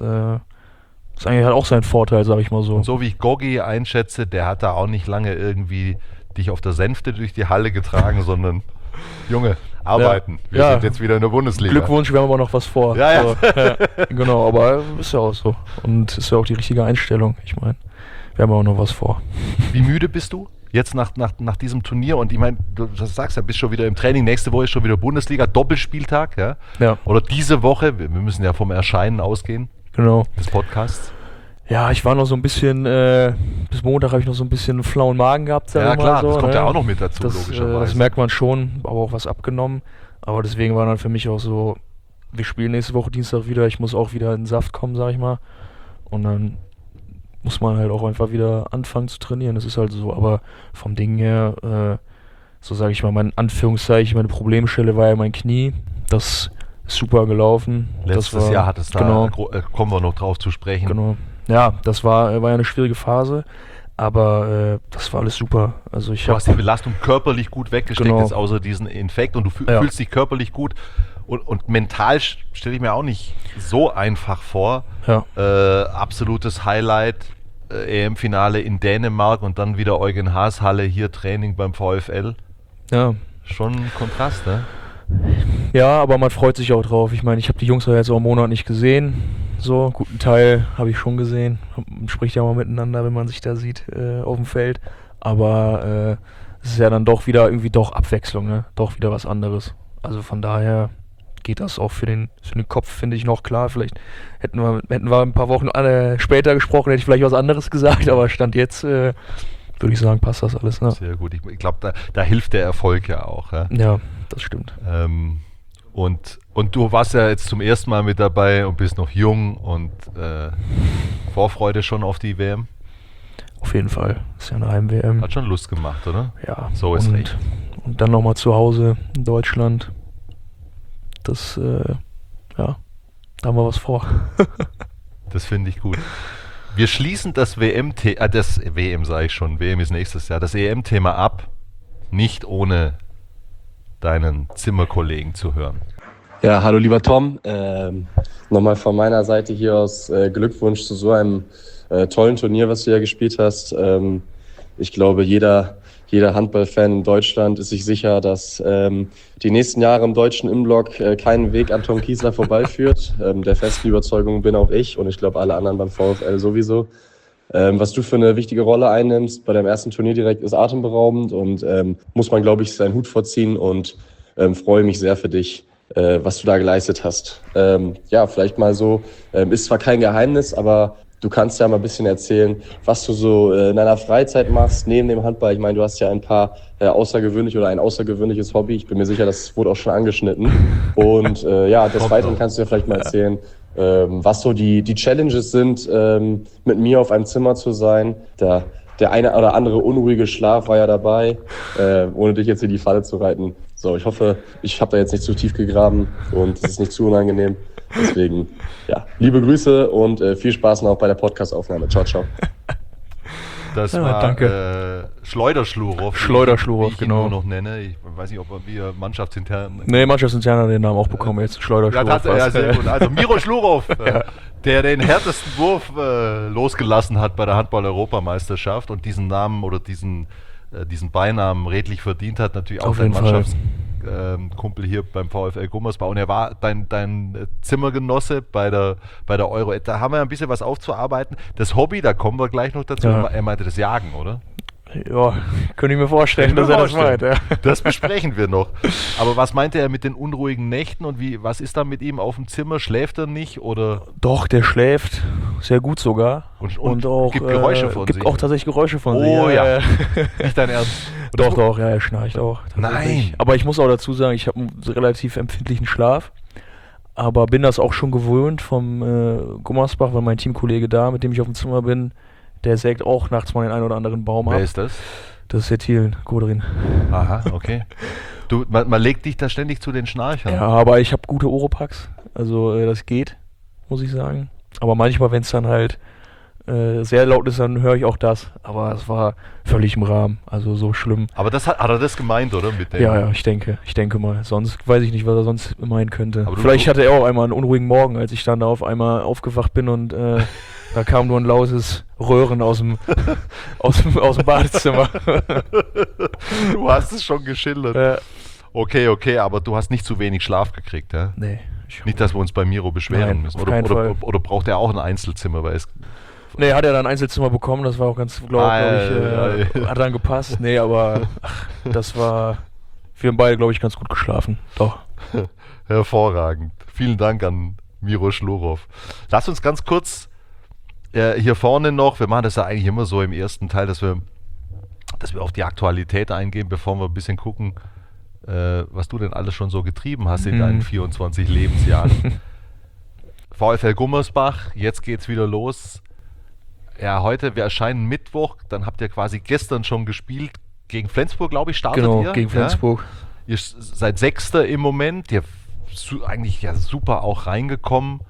Das eigentlich hat auch seinen Vorteil, sag ich mal so. Und so wie ich Gogi einschätze, der hat da auch nicht lange irgendwie dich auf der Sänfte durch die Halle getragen, sondern Junge, arbeiten. Ja. Wir sind jetzt wieder in der Bundesliga. Glückwunsch, wir haben aber noch was vor. Ja. So, ja. Genau, aber ist ja auch so. Und ist ja auch die richtige Einstellung. Ich meine, wir haben auch noch was vor. Wie müde bist du jetzt nach diesem Turnier? Und ich meine, du sagst ja, bist schon wieder im Training. Nächste Woche ist schon wieder Bundesliga, Doppelspieltag. Ja? Oder diese Woche, wir müssen ja vom Erscheinen ausgehen. Genau. Des Podcasts. Ja, ich war noch so ein bisschen, bis Montag habe ich noch so ein bisschen einen flauen Magen gehabt. Ja klar, so, das kommt ja auch noch mit dazu, logischerweise. Das merkt man schon, aber auch was abgenommen. Aber deswegen war dann für mich auch so, wir spielen nächste Woche Dienstag wieder, ich muss auch wieder in den Saft kommen, sag ich mal. Und dann muss man halt auch einfach wieder anfangen zu trainieren, das ist halt so. Aber vom Ding her, so sage ich mal, mein Anführungszeichen, meine Problemstelle war ja mein Knie. Das ist super gelaufen. Letztes Jahr hat es da, genau, kommen wir noch drauf zu sprechen. Genau. Ja, das war ja eine schwierige Phase, aber das war alles super. Also du hast die Belastung körperlich gut weggesteckt, genau, jetzt außer diesen Infekt und du fühlst dich körperlich gut und mental stelle ich mir auch nicht so einfach vor. Ja. Absolutes Highlight, EM-Finale in Dänemark und dann wieder Eugen Haas Halle, hier Training beim VfL. Ja. Schon ein Kontrast, ne? Ja, aber man freut sich auch drauf. Ich meine, ich habe die Jungs ja jetzt auch einen Monat nicht gesehen. So, einen guten Teil habe ich schon gesehen. Man spricht ja mal miteinander, wenn man sich da sieht auf dem Feld. Aber es ist ja dann doch wieder irgendwie Abwechslung, ne? Doch wieder was anderes. Also von daher geht das auch für den Kopf, finde ich, noch klar. Vielleicht hätten wir ein paar Wochen später gesprochen, hätte ich vielleicht was anderes gesagt, aber Stand jetzt würde ich sagen, passt das alles. Ne? Sehr gut. Ich glaube, da hilft der Erfolg ja auch. Ja, das stimmt. Und du warst ja jetzt zum ersten Mal mit dabei und bist noch jung und Vorfreude schon auf die WM? Auf jeden Fall. Ist ja eine Heim-WM. Hat schon Lust gemacht, oder? Ja. So ist recht. Und dann nochmal zu Hause in Deutschland. Das, da haben wir was vor. Das finde ich gut. Wir schließen das WM sage ich schon, WM ist nächstes Jahr, das EM-Thema ab, nicht ohne deinen Zimmerkollegen zu hören. Ja, hallo lieber Tom. Nochmal von meiner Seite hier aus Glückwunsch zu so einem tollen Turnier, was du ja gespielt hast. Ich glaube, jeder Handballfan in Deutschland ist sich sicher, dass die nächsten Jahre im deutschen Innenblock keinen Weg an Tom Kiesler vorbeiführt. Der festen Überzeugung bin auch ich und ich glaube alle anderen beim VfL sowieso. Was du für eine wichtige Rolle einnimmt bei deinem ersten Turnier direkt ist atemberaubend und muss man, glaube ich, seinen Hut vorziehen und freue mich sehr für dich, was du da geleistet hast. Ja, vielleicht mal so, ist zwar kein Geheimnis, aber du kannst ja mal ein bisschen erzählen, was du so in deiner Freizeit machst, neben dem Handball. Ich meine, du hast ja ein außergewöhnliches Hobby. Ich bin mir sicher, das wurde auch schon angeschnitten. Und des Weiteren kannst du ja vielleicht mal erzählen, was so die Challenges sind, mit mir auf einem Zimmer zu sein. Da der eine oder andere unruhige Schlaf war ja dabei, ohne dich jetzt in die Falle zu reiten. So, ich hoffe, ich habe da jetzt nicht zu tief gegraben und es ist nicht zu unangenehm. Deswegen, ja, liebe Grüße und viel Spaß noch bei der Podcast-Aufnahme. Ciao, ciao. Das war Schleuderschlurow. Schleuderschlurow, wie ich ihn genau. nur noch nenne. Ich weiß nicht, ob wir mannschaftsintern... Nee, Mannschaftsintern hat den Namen auch bekommen, jetzt Schleuderschlurow. Ja, sehr gut. Also Miro Schlurow, der den härtesten Wurf losgelassen hat bei der Handball-Europameisterschaft und diesen Namen oder diesen Beinamen redlich verdient hat, natürlich auch Auf dein jeden Fall. Mannschaftskumpel hier beim VfL Gummersbach. Und er war dein Zimmergenosse bei der Euro. Da haben wir ein bisschen was aufzuarbeiten. Das Hobby, da kommen wir gleich noch dazu. Ja. Er meinte das Jagen, oder? Ja, könnte ich mir vorstellen, dass er das meint. Ja. Das besprechen wir noch. Aber was meinte er mit den unruhigen Nächten und was ist da mit ihm auf dem Zimmer? Schläft er nicht oder? Doch, der schläft sehr gut sogar. Und auch gibt Geräusche von sich. Gibt auch tatsächlich Geräusche von sich. Oh ja. Nicht dein Ernst? Doch, ja, er schnarcht auch. Nein. Aber ich muss auch dazu sagen, ich habe einen relativ empfindlichen Schlaf. Aber bin das auch schon gewöhnt vom Gummersbach, weil mein Teamkollege da, mit dem ich auf dem Zimmer bin, der sägt auch nachts mal den einen oder anderen Baum ab. Wer ist das? Das ist der Thielen, Godrin. Aha, okay. Man legt dich da ständig zu den Schnarchern. Ja, aber ich habe gute Oropax. Also das geht, muss ich sagen. Aber manchmal, wenn es dann halt sehr laut ist, dann höre ich auch das. Aber es war völlig im Rahmen. Also so schlimm. Aber das hat er das gemeint, oder? Mit dem? Ja, ich denke mal. Sonst weiß ich nicht, was er sonst meinen könnte. Aber Vielleicht hatte er auch einmal einen unruhigen Morgen, als ich dann da auf einmal aufgewacht bin und da kam nur ein lautes Röhren aus dem Badezimmer. Du hast es schon geschildert. Okay, aber du hast nicht zu wenig Schlaf gekriegt, ja? Nee. Nicht, dass wir uns bei Miro beschweren Nein, müssen. auf keinen Fall. Oder braucht er auch ein Einzelzimmer? Weil Nee, hat er dann ein Einzelzimmer bekommen, das war auch ganz, glaube ich, hat dann gepasst. Nee, aber das war, wir haben beide, glaube ich, ganz gut geschlafen. Doch. Hervorragend. Vielen Dank an Miro Schlurow. Lass uns ganz kurz hier vorne noch, wir machen das ja eigentlich immer so im ersten Teil, dass wir auf die Aktualität eingehen, bevor wir ein bisschen gucken, was du denn alles schon so getrieben hast in deinen 24 Lebensjahren. VfL Gummersbach, jetzt geht's wieder los. Ja, wir erscheinen Mittwoch, dann habt ihr quasi gestern schon gespielt. Gegen Flensburg, glaube ich, startet ihr. Genau, gegen Flensburg. Ja? Ihr seid Sechster im Moment, ihr eigentlich ja super auch reingekommen.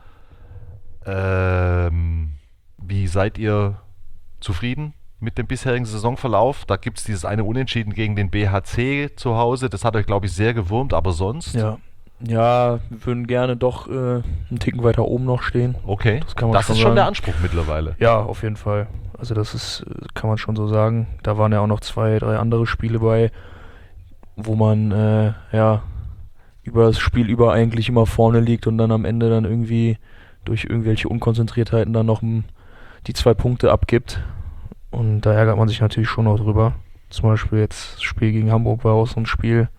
Wie seid ihr zufrieden mit dem bisherigen Saisonverlauf? Da gibt es dieses eine Unentschieden gegen den BHC zu Hause. Das hat euch, glaube ich, sehr gewurmt, aber sonst? Ja, wir würden gerne doch einen Ticken weiter oben noch stehen. Okay, das ist schon der Anspruch mittlerweile. Ja, auf jeden Fall. Also das ist, kann man schon so sagen. Da waren ja auch noch 2, 3 andere Spiele bei, wo man über das Spiel über eigentlich immer vorne liegt und dann am Ende dann irgendwie durch irgendwelche Unkonzentriertheiten dann noch die 2 Punkte abgibt. Und da ärgert man sich natürlich schon noch drüber. Zum Beispiel jetzt das Spiel gegen Hamburg war auch so ein Spiel.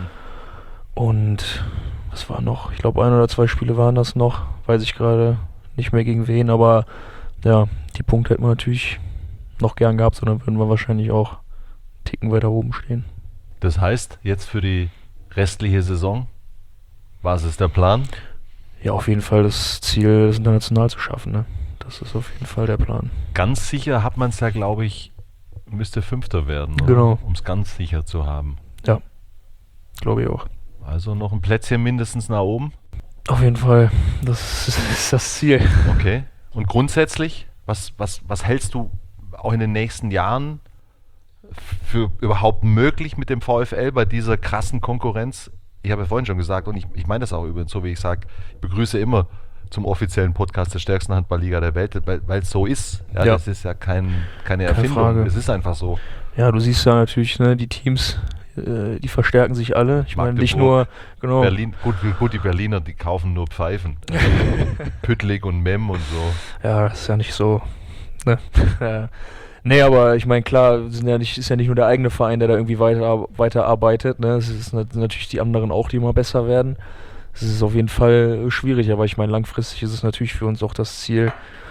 Und was war noch? Ich glaube 1 oder 2 Spiele waren das noch. Weiß ich gerade nicht mehr gegen wen, aber ja, die Punkte hätten wir natürlich noch gern gehabt, sondern würden wir wahrscheinlich auch einen Ticken weiter oben stehen. Das heißt, jetzt für die restliche Saison, was ist der Plan? Ja, auf jeden Fall das Ziel, das international zu schaffen, ne? Das ist auf jeden Fall der Plan. Ganz sicher hat man es ja, glaube ich, müsste 5. werden, genau, um es ganz sicher zu haben. Ja, glaube ich auch. Also noch ein Plätzchen mindestens nach oben? Auf jeden Fall, das ist das Ziel. Okay. Und grundsätzlich, was hältst du auch in den nächsten Jahren für überhaupt möglich mit dem VfL bei dieser krassen Konkurrenz? Ich habe ja vorhin schon gesagt, und ich meine das auch übrigens so, wie ich sage, ich begrüße immer zum offiziellen Podcast der stärksten Handballliga der Welt, weil es so ist. Ja. Das ist ja keine Erfindung, Frage. Es ist einfach so. Ja, du siehst ja natürlich, ne, die Teams, die verstärken sich alle. Ich meine, nicht nur, genau. Berlin, gut, die Berliner, die kaufen nur Pfeifen. Püttlik und Mem und so. Ja, das ist ja nicht so. Ne? Nee, aber ich meine, klar, ist ja nicht nur der eigene Verein, der da irgendwie weiterarbeitet. Ne? Es ist natürlich die anderen auch, die immer besser werden. Es ist auf jeden Fall schwierig, aber ich meine, langfristig ist es natürlich für uns auch das Ziel,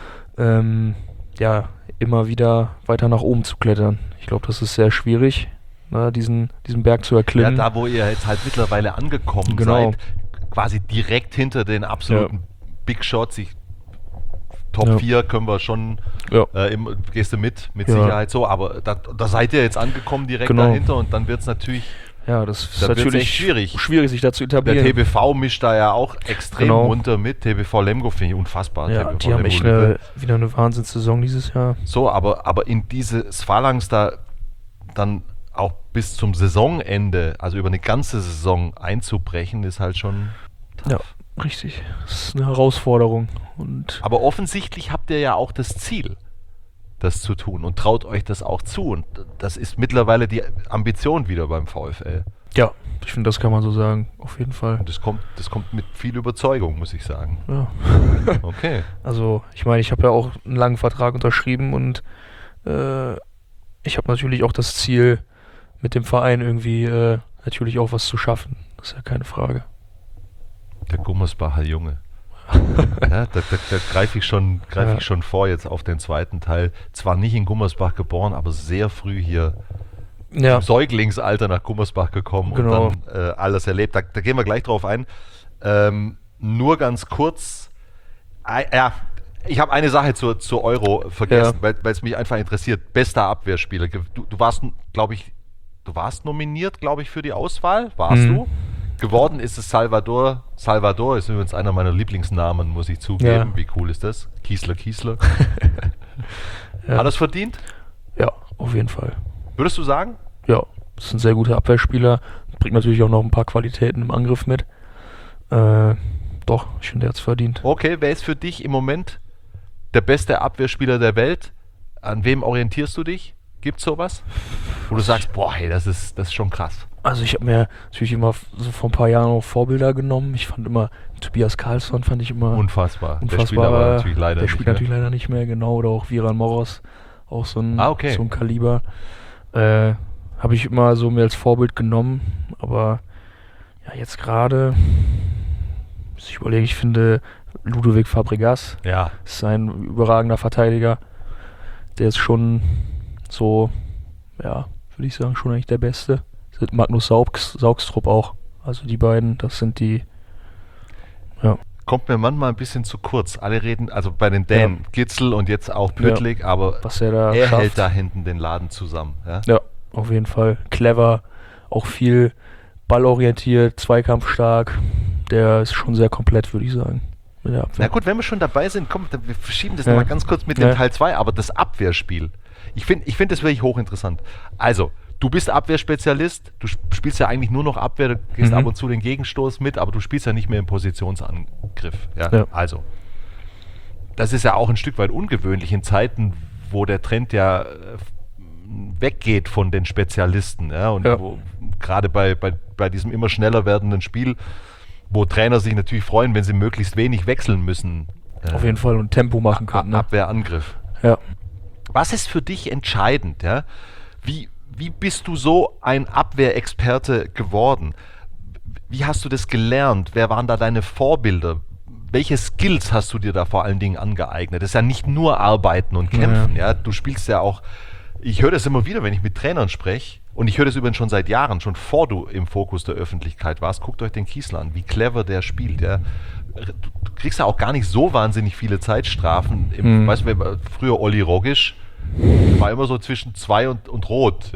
immer wieder weiter nach oben zu klettern. Ich glaube, das ist sehr schwierig, ne, diesen Berg zu erklimmen. Ja, da wo ihr jetzt halt mittlerweile angekommen seid, quasi direkt hinter den absoluten Big Shots. Ich Top 4 können wir schon, gehst du mit Sicherheit so, aber da seid ihr jetzt angekommen direkt dahinter und dann wird es natürlich... Ja, das ist natürlich schwierig, sich da zu etablieren. Der TBV mischt da ja auch extrem runter mit. TBV Lemgo finde ich unfassbar. Ja, TBV die haben echt wieder eine Wahnsinnssaison dieses Jahr. So, aber in dieses Phalanx da dann auch bis zum Saisonende, also über eine ganze Saison einzubrechen, ist halt schon tough. Ja, richtig. Das ist eine Herausforderung. Aber offensichtlich habt ihr ja auch das Ziel, das zu tun und traut euch das auch zu. Und das ist mittlerweile die Ambition wieder beim VfL. Ja, ich finde, das kann man so sagen, auf jeden Fall. Und das kommt mit viel Überzeugung, muss ich sagen. Ja. Okay. Also, ich meine, ich habe ja auch einen langen Vertrag unterschrieben und ich habe natürlich auch das Ziel, mit dem Verein irgendwie natürlich auch was zu schaffen. Das ist ja keine Frage. Der Gummersbacher Junge. Ja, da greife ich schon vor jetzt auf den zweiten Teil. Zwar nicht in Gummersbach geboren, aber sehr früh hier im Säuglingsalter nach Gummersbach gekommen und dann alles erlebt. Da gehen wir gleich drauf ein. Nur ganz kurz. Ich habe eine Sache zur Euro vergessen, weil es mich einfach interessiert. Bester Abwehrspieler. Du warst, glaube ich, nominiert, glaube ich, für die Auswahl. Warst du? Geworden ist es Salvador. Salvador ist übrigens einer meiner Lieblingsnamen, muss ich zugeben. Ja. Wie cool ist das? Kiesler. Ja. Hat er es verdient? Ja, auf jeden Fall. Würdest du sagen? Ja, das ist ein sehr guter Abwehrspieler. Bringt natürlich auch noch ein paar Qualitäten im Angriff mit. Doch, ich finde, er hat es verdient. Okay, wer ist für dich im Moment der beste Abwehrspieler der Welt? An wem orientierst du dich? Gibt es sowas? Wo du sagst, boah, hey, das ist schon krass. Also ich habe mir natürlich immer so vor ein paar Jahren auch Vorbilder genommen. Ich fand immer, Tobias Karlsson fand ich immer unfassbar. Der spielt aber natürlich leider nicht mehr. Der spielt natürlich leider nicht mehr, genau. Oder auch Viran Moros, auch so ein Kaliber. Habe ich immer so mir als Vorbild genommen. Aber ja, jetzt gerade, muss ich überlegen, ich finde Ludovic Fabregas ist ein überragender Verteidiger. Der ist schon so, ja, würde ich sagen, schon eigentlich der Beste. Magnus Saugstrup auch. Also die beiden, das sind die, ja. Kommt mir manchmal ein bisschen zu kurz. Alle reden, also bei den Dänen, Gitzel und jetzt auch Püttlik, aber was er hält da hinten den Laden zusammen. Ja, auf jeden Fall. Clever, auch viel ballorientiert, zweikampfstark. Der ist schon sehr komplett, würde ich sagen. Na gut, wenn wir schon dabei sind, komm, wir verschieben das nochmal ganz kurz mit dem Teil 2, aber das Abwehrspiel. Ich find das wirklich hochinteressant. Also, du bist Abwehrspezialist, du spielst ja eigentlich nur noch Abwehr, du gehst ab und zu den Gegenstoß mit, aber du spielst ja nicht mehr im Positionsangriff. Ja? Also, das ist ja auch ein Stück weit ungewöhnlich in Zeiten, wo der Trend ja weggeht von den Spezialisten. Ja? Und gerade bei diesem immer schneller werdenden Spiel, wo Trainer sich natürlich freuen, wenn sie möglichst wenig wechseln müssen. Auf jeden Fall und Tempo machen können. Ne? Abwehr, Angriff. Ja. Was ist für dich entscheidend? Ja? Wie bist du so ein Abwehrexperte geworden? Wie hast du das gelernt? Wer waren da deine Vorbilder? Welche Skills hast du dir da vor allen Dingen angeeignet? Das ist ja nicht nur Arbeiten und Kämpfen. Ja. Du spielst ja auch, ich höre das immer wieder, wenn ich mit Trainern spreche, und ich höre das übrigens schon seit Jahren, schon vor du im Fokus der Öffentlichkeit warst. Guckt euch den Kiesler an, wie clever der spielt. Ja. Du kriegst ja auch gar nicht so wahnsinnig viele Zeitstrafen. Weißt du, früher Olli Rogisch war immer so zwischen 2 und Rot,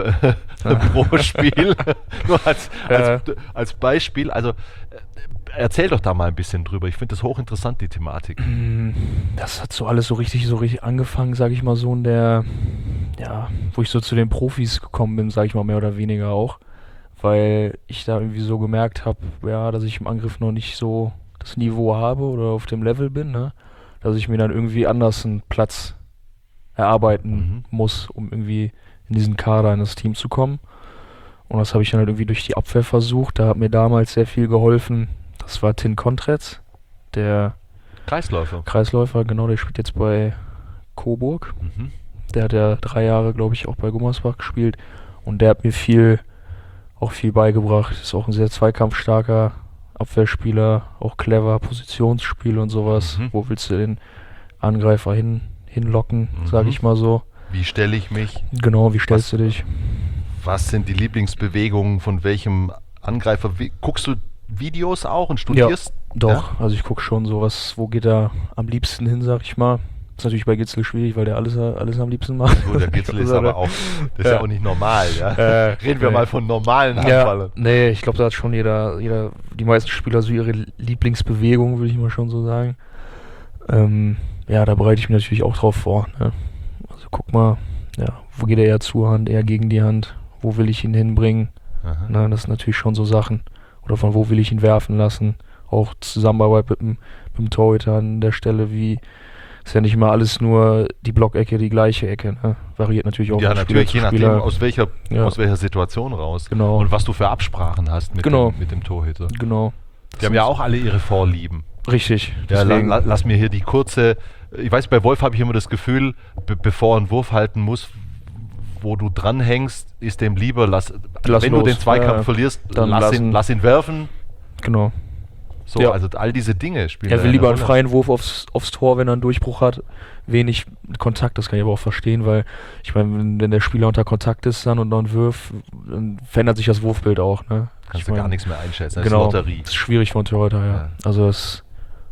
pro Spiel. Nur als Beispiel. Also erzähl doch da mal ein bisschen drüber. Ich finde das hochinteressant, die Thematik. Das hat so alles so richtig angefangen, sage ich mal so, in der, wo ich so zu den Profis gekommen bin, sage ich mal mehr oder weniger auch, weil ich da irgendwie so gemerkt habe, dass ich im Angriff noch nicht so das Niveau habe oder auf dem Level bin, ne? Dass ich mir dann irgendwie anders einen Platz erarbeiten muss, um irgendwie in diesen Kader, in das Team zu kommen. Und das habe ich dann halt irgendwie durch die Abwehr versucht. Da hat mir damals sehr viel geholfen. Das war Tin Kontretz, der Kreisläufer, genau, der spielt jetzt bei Coburg. Der hat ja 3 Jahre, glaube ich, auch bei Gummersbach gespielt. Und der hat mir viel beigebracht. Ist auch ein sehr zweikampfstarker Abwehrspieler, auch clever, Positionsspiel und sowas. Wo willst du den Angreifer hinlocken, sage ich mal so. Wie stelle ich mich? Genau, wie stellst du dich? Was sind die Lieblingsbewegungen von welchem Angreifer? Guckst du Videos auch und studierst Doch, also ich gucke schon so, wo geht er am liebsten hin, sag ich mal. Ist natürlich bei Gitzel schwierig, weil der alles am liebsten macht. Gut, der Gitzel ist aber auch, das ist ja auch nicht normal, ja. Reden wir mal von normalen Handballern. Nee, ich glaube, da hat schon jeder, die meisten Spieler so ihre Lieblingsbewegung, würde ich mal schon so sagen. Ja, da bereite ich mich natürlich auch drauf vor. Ne? Also guck mal, ja, wo geht er eher zur Hand, eher gegen die Hand, wo will ich ihn hinbringen? Na, das sind natürlich schon so Sachen. Oder von wo will ich ihn werfen lassen? Auch Zusammenarbeit mit dem Torhüter an der Stelle, ist ja nicht immer alles nur die Blockecke, die gleiche Ecke. Ne? Variiert natürlich auch. Ja, natürlich, je nachdem, aus welcher Situation raus. Genau. Und was du für Absprachen hast mit dem Torhüter. Genau. Die haben ja auch alle ihre Vorlieben. Richtig. Ja, lass mir hier die kurze, ich weiß, bei Wolf habe ich immer das Gefühl, bevor er einen Wurf halten muss, wo du dranhängst, ist dem lieber, wenn du den Zweikampf verlierst, dann lass ihn werfen. Genau. So, ja. Also all diese Dinge spielen. Er will lieber einen freien Wurf aufs Tor, wenn er einen Durchbruch hat. Wenig Kontakt, das kann ich aber auch verstehen, weil ich meine, wenn der Spieler unter Kontakt ist dann und dann wirft, dann verändert sich das Wurfbild auch. Ne? Kannst du gar nichts mehr einschätzen, das genau, ist Lotterie. Das ist schwierig von Torhüter, ja. Also es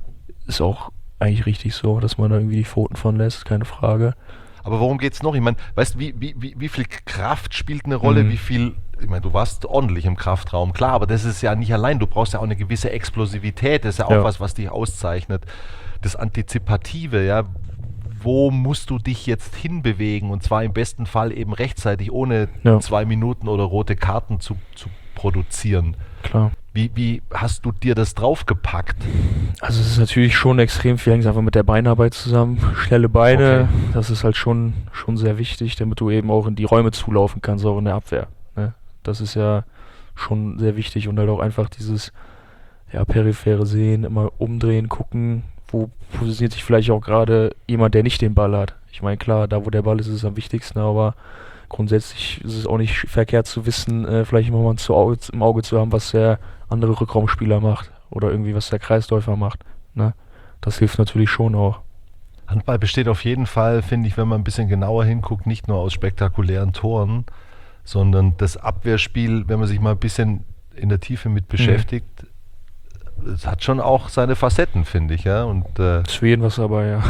ist auch eigentlich richtig so, dass man da irgendwie die Pfoten von lässt, keine Frage. Aber worum geht's noch? Ich meine, weißt du, wie viel Kraft spielt eine Rolle, wie viel, ich meine, du warst ordentlich im Kraftraum, klar, aber das ist ja nicht allein, du brauchst ja auch eine gewisse Explosivität, das ist ja auch was dich auszeichnet. Das Antizipative, ja, wo musst du dich jetzt hinbewegen und zwar im besten Fall eben rechtzeitig, ohne 2 Minuten oder rote Karten zu produzieren. Klar. Wie hast du dir das draufgepackt? Also es ist natürlich schon extrem viel, hängt einfach mit der Beinarbeit zusammen. Schnelle Beine, das ist halt schon sehr wichtig, damit du eben auch in die Räume zulaufen kannst, auch in der Abwehr. Ne? Das ist ja schon sehr wichtig und halt auch einfach dieses periphere Sehen, immer umdrehen, gucken, wo positioniert sich vielleicht auch gerade jemand, der nicht den Ball hat. Ich meine, klar, da wo der Ball ist, ist es am wichtigsten, aber grundsätzlich ist es auch nicht verkehrt zu wissen, vielleicht immer mal im Auge zu haben, was der andere Rückraumspieler macht oder irgendwie was der Kreisläufer macht. Ne? Das hilft natürlich schon auch. Handball besteht auf jeden Fall, finde ich, wenn man ein bisschen genauer hinguckt, nicht nur aus spektakulären Toren, sondern das Abwehrspiel, wenn man sich mal ein bisschen in der Tiefe mit beschäftigt, es hat schon auch seine Facetten, finde ich. Ja? Und, ist für jeden was dabei, ja.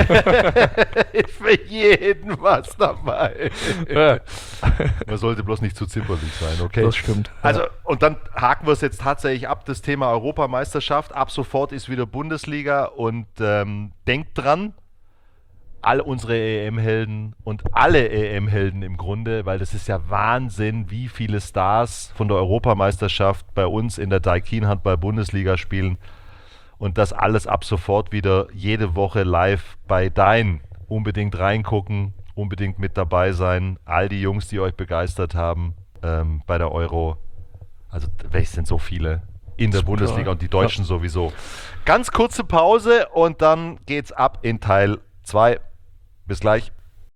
Für jeden was dabei. Ja. Man sollte bloß nicht zu zimperlich sein, okay? Das stimmt. Also, und dann haken wir es jetzt tatsächlich ab, das Thema Europameisterschaft. Ab sofort ist wieder Bundesliga und denkt dran, all unsere EM-Helden und alle EM-Helden im Grunde, weil das ist ja Wahnsinn, wie viele Stars von der Europameisterschaft bei uns in der Daikin Handball-Bundesliga spielen und das alles ab sofort wieder jede Woche live bei Dein. Unbedingt reingucken, unbedingt mit dabei sein. All die Jungs, die euch begeistert haben bei der Euro. Also, welche sind so viele in der Bundesliga und die Deutschen sowieso. Ganz kurze Pause und dann geht's ab in Teil 2. Bis gleich.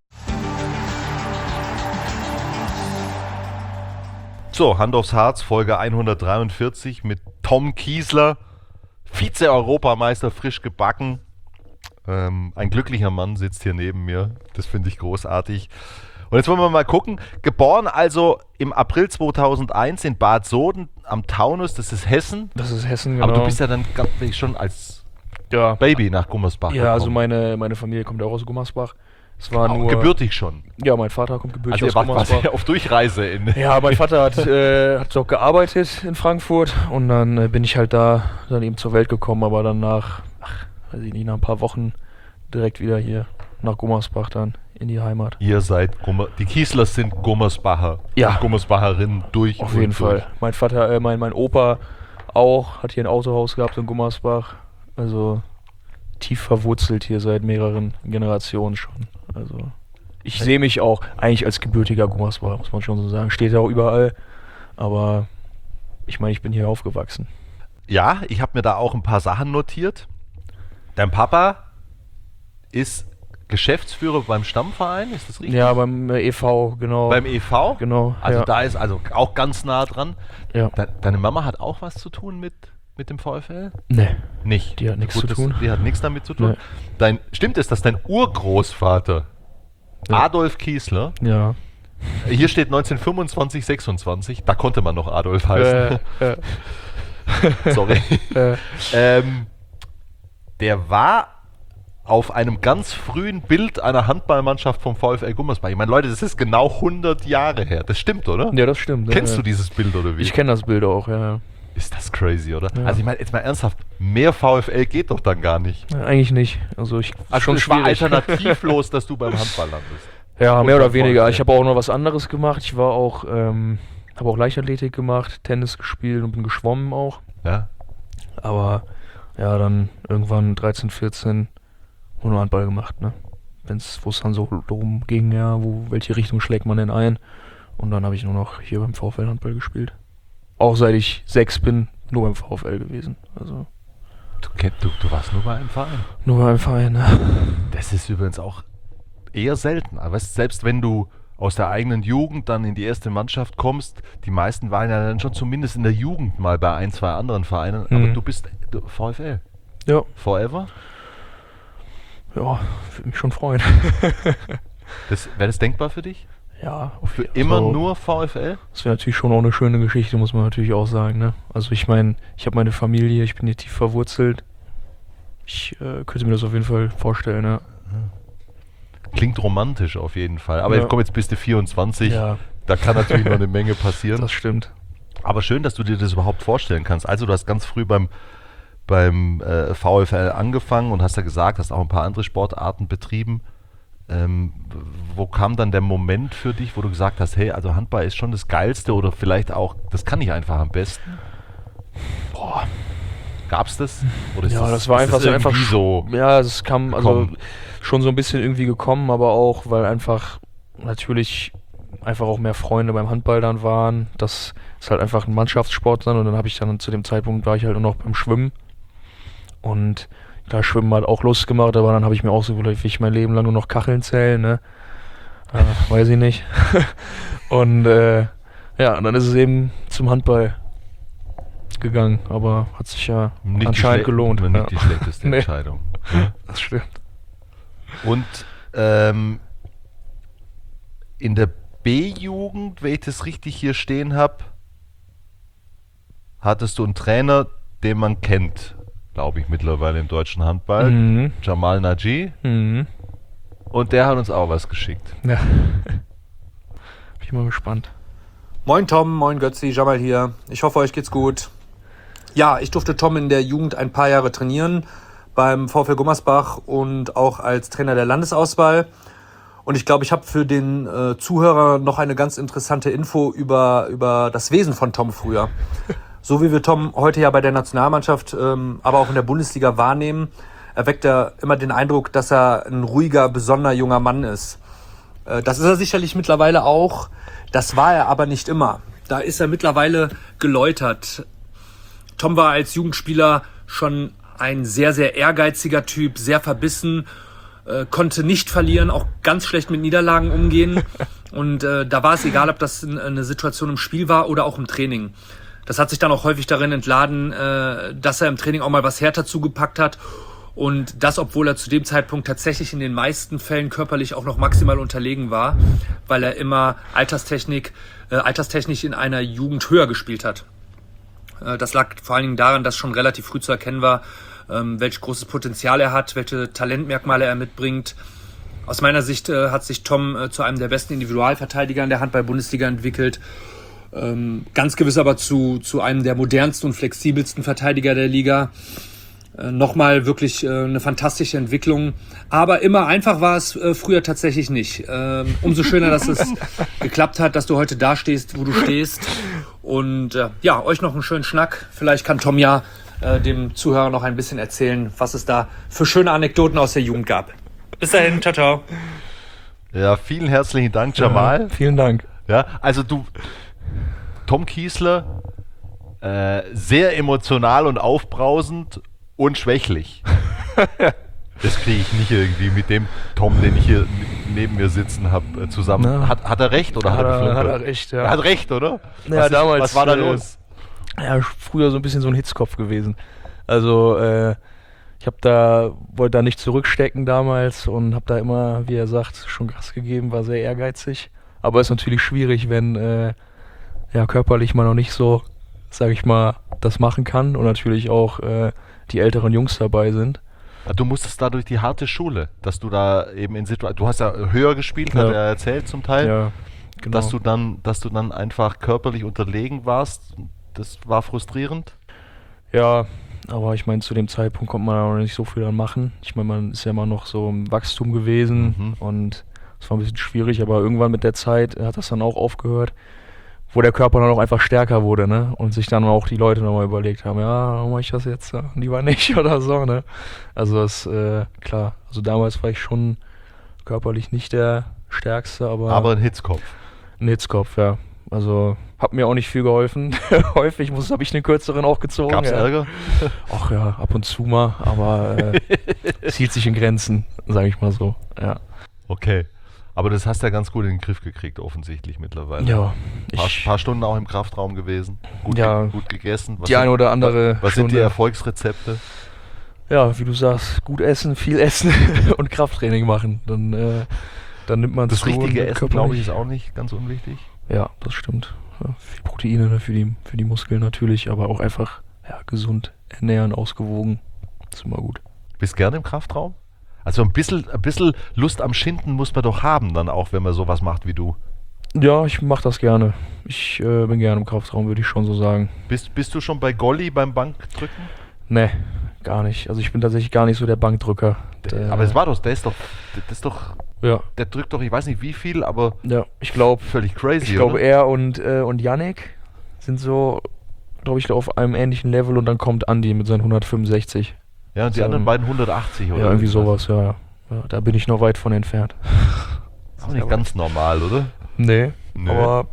So, Hand aufs Harz, Folge 143 mit Tom Kiesler, Vize-Europameister, frisch gebacken. Ein glücklicher Mann sitzt hier neben mir. Das finde ich großartig. Und jetzt wollen wir mal gucken. Geboren also im April 2001 in Bad Soden am Taunus, das ist Hessen. Das ist Hessen, genau. Aber du bist ja dann schon als Baby nach Gummersbach gekommen. Ja, also meine Familie kommt auch aus Gummersbach. Es war nur gebürtig schon. Ja, mein Vater kommt gebürtig aus Gummersbach. Also auf Durchreise Ja, mein Vater hat dort gearbeitet in Frankfurt und dann bin ich halt da dann eben zur Welt gekommen, aber dann nach ein paar Wochen direkt wieder hier nach Gummersbach dann in die Heimat. Ihr seid die Kieslers sind Gummersbacher. Ja. Gummersbacherinnen durch. Auf jeden Fall. Mein Vater, mein Opa auch, hat hier ein Autohaus gehabt in Gummersbach. Also tief verwurzelt hier seit mehreren Generationen schon. Also ich sehe mich auch eigentlich als gebürtiger Gummersbacher, muss man schon so sagen. Steht ja auch überall. Aber ich meine, ich bin hier aufgewachsen. Ja, ich habe mir da auch ein paar Sachen notiert. Dein Papa ist Geschäftsführer beim Stammverein, ist das richtig? Ja, beim e.V., genau. Beim e.V.? Genau. Also da ist also auch ganz nah dran. Ja. Deine Mama hat auch was zu tun mit dem VfL? Nee. Nicht? Die hat nichts zu tun. Die hat nichts damit zu tun? Nee. Stimmt es, dass dein Urgroßvater Adolf Kiesler, ja, hier steht 1925, 26, da konnte man noch Adolf heißen, Sorry. Der war auf einem ganz frühen Bild einer Handballmannschaft vom VfL Gummersbach. Ich meine, Leute, das ist genau 100 Jahre her. Das stimmt, oder? Ja, das stimmt. Kennst du dieses Bild oder wie? Ich kenne das Bild auch, ja. Ist das crazy, oder? Ja. Also ich meine, jetzt mal ernsthaft, mehr VfL geht doch dann gar nicht. Ja, eigentlich nicht. Also es Es war schwierig. alternativlos, dass du beim Handball landest. Ja, Und mehr oder beim weniger. VfL. Ich habe auch noch was anderes gemacht. Ich war auch, habe auch Leichtathletik gemacht, Tennis gespielt und bin geschwommen auch. Ja? Aber ja, dann irgendwann 13, 14 nur noch Handball gemacht, ne? Wo es dann so darum ging, ja, welche Richtung schlägt man denn ein? Und dann habe ich nur noch hier beim VfL Handball gespielt. Auch seit ich 6 bin, nur beim VfL gewesen. Also Du warst nur bei einem Verein. nur beim Verein, ne? Das ist übrigens auch eher selten. Aber weißt, selbst wenn du aus der eigenen Jugend dann in die erste Mannschaft kommst, die meisten waren ja dann schon zumindest in der Jugend mal bei 1, 2 anderen Vereinen. Aber du bist VfL. Ja, Forever? ja, würde mich schon freuen. Wäre das denkbar für dich? Ja, Für immer nur VfL? Das wäre natürlich schon auch eine schöne Geschichte, muss man natürlich auch sagen, ne? Also ich meine, ich habe meine Familie, ich bin hier tief verwurzelt. Ich könnte mir das auf jeden Fall vorstellen, ja. Klingt romantisch auf jeden Fall. Aber Ja. komm, jetzt bist du 24. Ja, Da kann natürlich noch eine Menge passieren. das stimmt. Aber schön, dass du dir das überhaupt vorstellen kannst. Also du hast ganz früh beim VfL angefangen und hast ja gesagt, hast auch ein paar andere Sportarten betrieben. Wo kam dann der Moment für dich, wo du gesagt hast, hey, also Handball ist schon das Geilste oder vielleicht auch, das kann ich einfach am besten? Boah. Gab's das? Oder ist Ja, das war einfach irgendwie so. Ja, es kam also gekommen? schon so ein bisschen irgendwie gekommen, aber auch, weil einfach natürlich einfach auch mehr Freunde beim Handball dann waren. Das ist halt einfach ein Mannschaftssport dann und dann habe ich dann zu dem Zeitpunkt war ich halt nur noch beim Schwimmen. Und klar, Schwimmen hat auch Lust gemacht, aber dann habe ich mir auch so überlegt, will ich mein Leben lang nur noch Kacheln zählen, ne? Weiß ich nicht. Und ja, und dann ist es eben zum Handball gegangen, aber hat sich ja Nicht anscheinend gelohnt. Nicht Ja. die schlechteste Nee. Entscheidung. Ja. Das stimmt. Und in der B-Jugend, wenn ich das richtig hier stehen habe, hattest du einen Trainer, den man kennt, glaube ich, mittlerweile im deutschen Handball, Mhm. Jamal Naji. Mhm. Und der hat uns auch was geschickt. Ja. Bin ich mal gespannt. Moin Tom, moin Götzi, Jamal hier. Ich hoffe, euch geht's gut. Ja, ich durfte Tom in der Jugend ein paar Jahre trainieren beim VfL Gummersbach und auch als Trainer der Landesauswahl. Und ich glaube, ich habe für den Zuhörer noch eine ganz interessante Info über das Wesen von Tom früher. So wie wir Tom heute ja bei der Nationalmannschaft, aber auch in der Bundesliga wahrnehmen, erweckt er immer den Eindruck, dass er ein ruhiger, besonderer junger Mann ist. Das ist er sicherlich mittlerweile auch. Das war er aber nicht immer. Da ist er mittlerweile geläutert. Tom war als Jugendspieler schon ein sehr, sehr ehrgeiziger Typ, sehr verbissen, konnte nicht verlieren, auch ganz schlecht mit Niederlagen umgehen. Und da war es egal, ob das eine Situation im Spiel war oder auch im Training. Das hat sich dann auch häufig darin entladen, dass er im Training auch mal was härter zugepackt hat. Und das, obwohl er zu dem Zeitpunkt tatsächlich in den meisten Fällen körperlich auch noch maximal unterlegen war, weil er immer alterstechnisch in einer Jugend höher gespielt hat. Das lag vor allen Dingen daran, dass schon relativ früh zu erkennen war, welch großes Potenzial er hat, welche Talentmerkmale er mitbringt. Aus meiner Sicht hat sich Tom zu einem der besten Individualverteidiger in der Handball-Bundesliga entwickelt. Ganz gewiss aber zu einem der modernsten und flexibelsten Verteidiger der Liga. Nochmal wirklich eine fantastische Entwicklung. Aber immer einfach war es früher tatsächlich nicht. Umso schöner, dass es geklappt hat, dass du heute da stehst, wo du stehst. Und ja, euch noch einen schönen Schnack. Vielleicht kann Tom ja dem Zuhörer noch ein bisschen erzählen, was es da für schöne Anekdoten aus der Jugend gab. Bis dahin, ciao, ciao. Ja, vielen herzlichen Dank, Jamal. Vielen Dank. Ja, also Tom Kiesler, sehr emotional und aufbrausend und schwächlich. Das kriege ich nicht irgendwie mit dem Tom, den ich hier neben mir sitzen habe, zusammen. Na. Hat er recht oder hat er geflunkert? Hat er recht, ja. Er hat recht, oder? Ja, damals, was war da los? Ja, früher so ein bisschen so ein Hitzkopf gewesen. Also, ich wollte da nicht zurückstecken damals und habe da immer, wie er sagt, schon Gas gegeben, war sehr ehrgeizig. Aber ist natürlich schwierig, wenn ja körperlich man noch nicht so sage ich mal, das machen kann und natürlich auch die älteren Jungs dabei sind. Du musstest da durch die harte Schule, dass du da eben in Situationen, du hast ja höher gespielt, hat er erzählt zum Teil, Ja, genau. dass du dann einfach körperlich unterlegen warst. Das war frustrierend. Ja, aber ich meine, zu dem Zeitpunkt konnte man auch nicht so viel dran machen. Ich meine, man ist ja immer noch so im Wachstum gewesen und es war ein bisschen schwierig, aber irgendwann mit der Zeit hat das dann auch aufgehört, wo der Körper dann auch einfach stärker wurde, ne? Und sich dann auch die Leute nochmal überlegt haben, ja, warum mache ich das jetzt lieber nicht oder so, ne? Also das, klar, also damals war ich schon körperlich nicht der Stärkste, Aber ein Hitzkopf. ein Hitzkopf, ja. Also hat mir auch nicht viel geholfen. Häufig habe ich einen kürzeren auch gezogen. Gab's Ärger? Ach ja, ab und zu mal, aber es hielt sich in Grenzen, sage ich mal so. Ja, Okay. Aber das hast du ja ganz gut in den Griff gekriegt, offensichtlich mittlerweile. ja Paar Stunden auch im Kraftraum gewesen. Gut, Ja. gut gegessen. die eine oder andere Was sind die Stunde. Erfolgsrezepte? Ja, wie du sagst, gut essen, viel essen und Krafttraining machen. Dann nimmt man Das zu richtige und Essen, glaube ich, körperlich- ist auch nicht ganz unwichtig. Ja, das stimmt. Ja, viel Proteine ne, für die Muskeln natürlich, aber auch einfach gesund ernähren, ausgewogen. Das ist immer gut. Bist gerne im Kraftraum? Also ein bisschen Lust am Schinden muss man doch haben, dann auch, wenn man sowas macht wie du. Ja, ich mache das gerne. Ich bin gerne im Kraftraum, würde ich schon so sagen. Bist du schon bei Golli beim Bankdrücken? Ne, gar nicht. Also ich bin tatsächlich gar nicht so der Bankdrücker. Aber es war doch, das ist doch, Ja, der drückt doch, ich weiß nicht wie viel, aber ja. Ich glaube, völlig crazy, oder? er und Yannick sind so, glaube ich, auf einem ähnlichen Level und dann kommt Andi mit seinen 165. Ja, und die so- anderen beiden 180, oder? Ja, irgendwie sowas, ja. Da bin ich noch weit von entfernt. Ist auch nicht ganz normal, oder? Nee, Nee. aber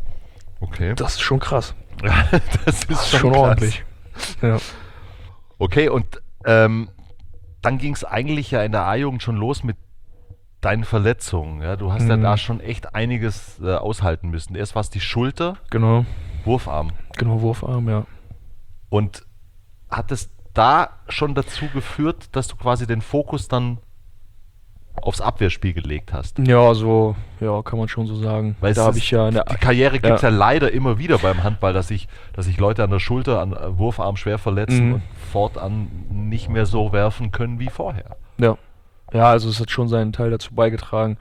Okay. das ist schon krass. Das Das ist schon krass. ordentlich. Ja. Okay, und dann ging es eigentlich ja in der A-Jugend schon los mit deinen Verletzungen. Ja? Du hast ja da schon echt einiges aushalten müssen. Erst war es die Schulter, Genau, Wurfarm. Wurfarm, ja. Und hat es da schon dazu geführt, dass du quasi den Fokus dann aufs Abwehrspiel gelegt hast? Ja, so, ja, kann man schon so sagen. Weil Da habe ich ja in der die Karriere gibt es Ja. ja leider immer wieder beim Handball, dass sich Leute an der Schulter, an Wurfarm schwer verletzen und fortan nicht mehr so werfen können wie vorher. Ja. Ja, also es hat schon seinen Teil dazu beigetragen,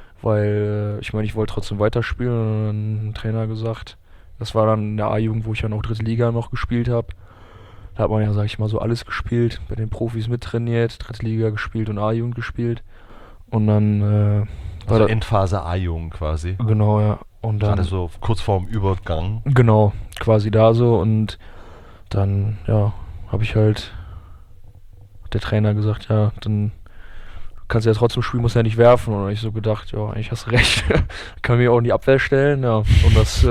weil ich meine, ich wollte trotzdem weiterspielen und dann hat ein Trainer gesagt, das war dann in der A-Jugend, wo ich ja noch dritte Liga noch gespielt habe. Da hat man ja, sag ich mal, so alles gespielt, bei den Profis mittrainiert, dritte Liga gespielt und A-Jugend gespielt. Und dann war Also da, Endphase A-Jugend quasi. genau, ja. Und dann, Gerade so kurz vorm Übergang. genau, quasi da so und dann, ja, habe ich halt der Trainer gesagt, ja, dann kannst du ja trotzdem spielen, musst ja nicht werfen. Und dann hab ich so gedacht, ja, eigentlich hast du recht. Kann mich auch in die Abwehr stellen, ja. Und das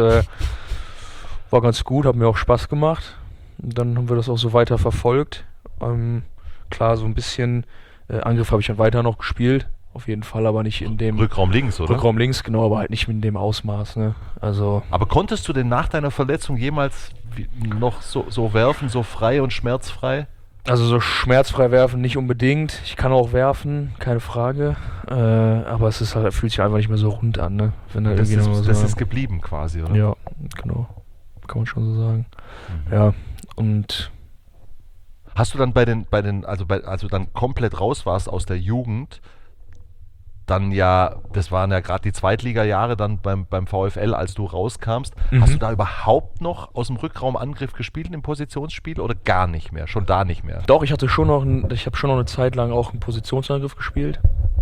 war ganz gut, hat mir auch Spaß gemacht. Und dann haben wir das auch so weiter verfolgt. Klar, so ein bisschen Angriff habe ich dann weiter noch gespielt. Auf jeden Fall, aber nicht in dem Rückraum links, oder? Rückraum links, genau, aber halt nicht in dem Ausmaß, ne? Also, Aber konntest du denn nach deiner Verletzung jemals noch so werfen, so frei und schmerzfrei? also so schmerzfrei werfen nicht unbedingt. Ich kann auch werfen, keine Frage. Aber es ist halt, fühlt sich einfach nicht mehr so rund an, ne? Wenn da Das irgendwie noch so ist geblieben quasi, oder? ja, genau. Kann man schon so sagen. Ja, und Hast du dann als du dann komplett raus warst aus der Jugend, dann ja, das waren ja gerade die Zweitliga-Jahre dann beim VfL, als du rauskamst, hast du da überhaupt noch aus dem Rückraumangriff gespielt im Positionsspiel oder gar nicht mehr? Schon da nicht mehr? doch, ich habe schon noch eine Zeit lang auch einen Positionsangriff gespielt.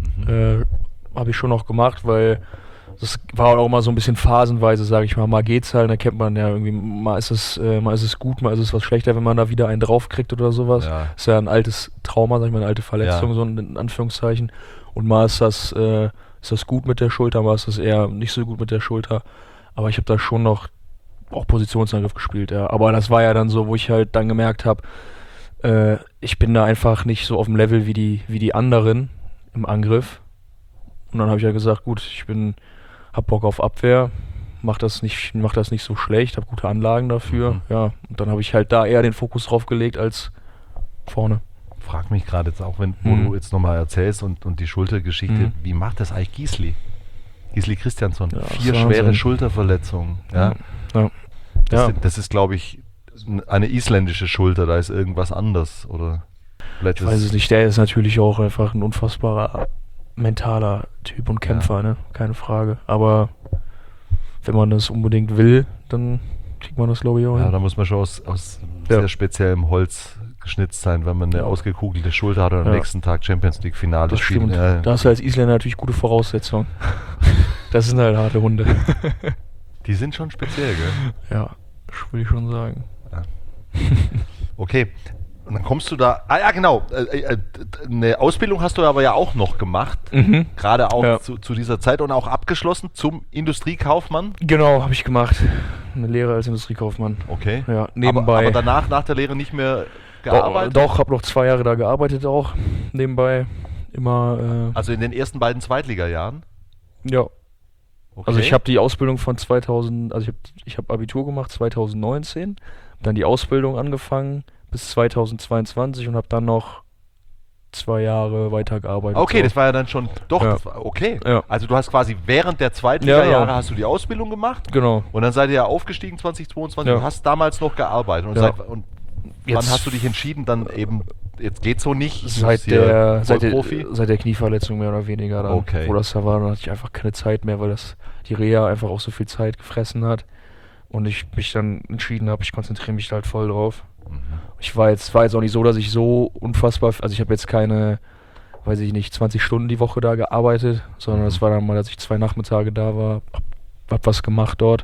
Habe ich schon noch gemacht, weil das war auch mal so ein bisschen phasenweise, sage ich mal. Mal geht's halt, da kennt man ja irgendwie, mal ist es gut, mal ist es was schlechter, wenn man da wieder einen draufkriegt oder sowas. Ja. Ist ja ein altes Trauma, sag ich mal, eine alte Verletzung, Ja. so in Anführungszeichen. Und mal ist das gut mit der Schulter, mal ist das eher nicht so gut mit der Schulter. Aber ich habe da schon noch auch Positionsangriff gespielt, ja. Aber das war ja dann so, wo ich halt dann gemerkt habe, ich bin da einfach nicht so auf dem Level wie die anderen im Angriff. Und dann habe ich ja gesagt, gut, hab Bock auf Abwehr, mach das nicht so schlecht, hab gute Anlagen dafür, ja. Und dann habe ich halt da eher den Fokus drauf gelegt als vorne. Frag mich gerade jetzt auch, wo du jetzt nochmal erzählst und die Schultergeschichte, wie macht das eigentlich Gisli? Gisli Christiansson, Ja, 4 das ist schwere Wahnsinn. Schulterverletzungen. Ja? Ja. Das ist, glaube ich, eine isländische Schulter, da ist irgendwas anders, oder? Ich weiß es nicht, der ist natürlich auch einfach ein unfassbarer mentaler Typ und Kämpfer, ne? Keine Frage. Aber wenn man das unbedingt will, dann kriegt man das, glaube ich, auch Ja, hin. da muss man schon aus sehr speziellem Holz geschnitzt sein, wenn man eine ausgekugelte Schulter hat und am nächsten Tag Champions League Finale Das spielt. stimmt. Ja. Da hast du als Isländer natürlich gute Voraussetzungen. Das sind halt harte Hunde. Die sind schon speziell, gell? Ja, würde ich schon sagen. Okay. Und dann kommst du da. Ah ja, genau. Eine Ausbildung hast du aber ja auch noch gemacht. Gerade auch zu dieser Zeit und auch abgeschlossen zum Industriekaufmann. Genau, habe ich gemacht. Eine Lehre als Industriekaufmann. Okay. Ja, nebenbei. Aber danach, nach der Lehre nicht mehr gearbeitet? Doch, habe noch 2 Jahre da gearbeitet auch. Nebenbei immer. Also in den ersten beiden Zweitligajahren? Ja. Okay. Also ich habe die Ausbildung von 2000, also ich habe Abitur gemacht 2019, dann die Ausbildung angefangen bis 2022 und habe dann noch 2 Jahre weitergearbeitet. Okay, so. das war ja dann schon, doch, Ja. das war, okay. Ja. Also du hast quasi während der Zweitliga-Jahre Ja. hast du die Ausbildung gemacht Genau. und dann seid ihr ja aufgestiegen 2022 Ja. und hast damals noch gearbeitet. Und, Ja. wann Jetzt- hast du dich entschieden, dann eben, jetzt geht's so nicht? du Seit bist hier der Vollprofi? Knieverletzung mehr oder weniger dann, Okay. wo das da war, dann hatte ich einfach keine Zeit mehr, weil die Reha einfach auch so viel Zeit gefressen hat und ich mich dann entschieden habe, ich konzentriere mich da halt voll drauf. Ich war jetzt auch nicht so, dass ich so unfassbar, also ich habe jetzt keine, weiß ich nicht, 20 Stunden die Woche da gearbeitet, sondern es war dann mal, dass ich 2 Nachmittage da war, hab was gemacht dort,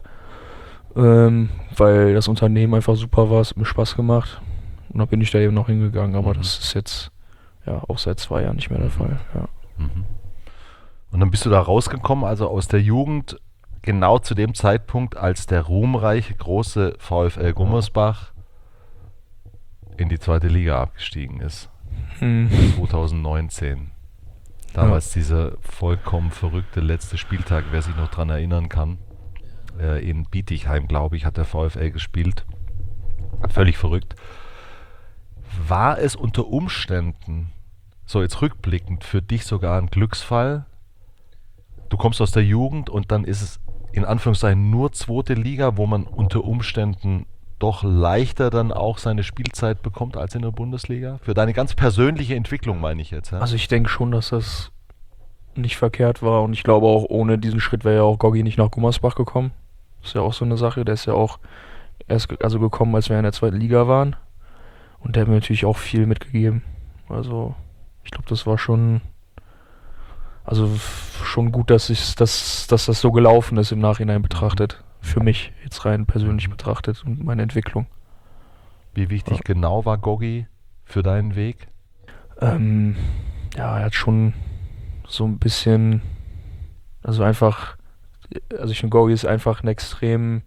weil das Unternehmen einfach super war, es hat mir Spaß gemacht und dann bin ich da eben noch hingegangen, aber das ist jetzt ja auch seit 2 Jahren nicht mehr der Fall. Ja. Und dann bist du da rausgekommen, also aus der Jugend, genau zu dem Zeitpunkt, als der ruhmreiche große VfL Gummersbach in die 2. Liga abgestiegen ist. 2019. Damals dieser vollkommen verrückte letzte Spieltag, wer sich noch dran erinnern kann. In Bietigheim, glaube ich, hat der VfL gespielt. Völlig verrückt. War es unter Umständen, so jetzt rückblickend, für dich sogar ein Glücksfall? Du kommst aus der Jugend und dann ist es in Anführungszeichen nur 2. Liga, wo man unter Umständen doch leichter dann auch seine Spielzeit bekommt als in der Bundesliga? Für deine ganz persönliche Entwicklung meine ich jetzt. Ja? Also ich denke schon, dass das nicht verkehrt war und ich glaube auch ohne diesen Schritt wäre ja auch Goggi nicht nach Gummersbach gekommen. Das ist ja auch so eine Sache, der ist ja auch erst gekommen, als wir in der 2. Liga waren und der hat mir natürlich auch viel mitgegeben. Also ich glaube, das war schon gut, dass das so gelaufen ist im Nachhinein betrachtet. Für mich jetzt rein persönlich betrachtet und meine Entwicklung. Wie wichtig genau war Goggi für deinen Weg? Ja, er hat schon so ein bisschen, also ich finde, Goggi ist einfach ein extrem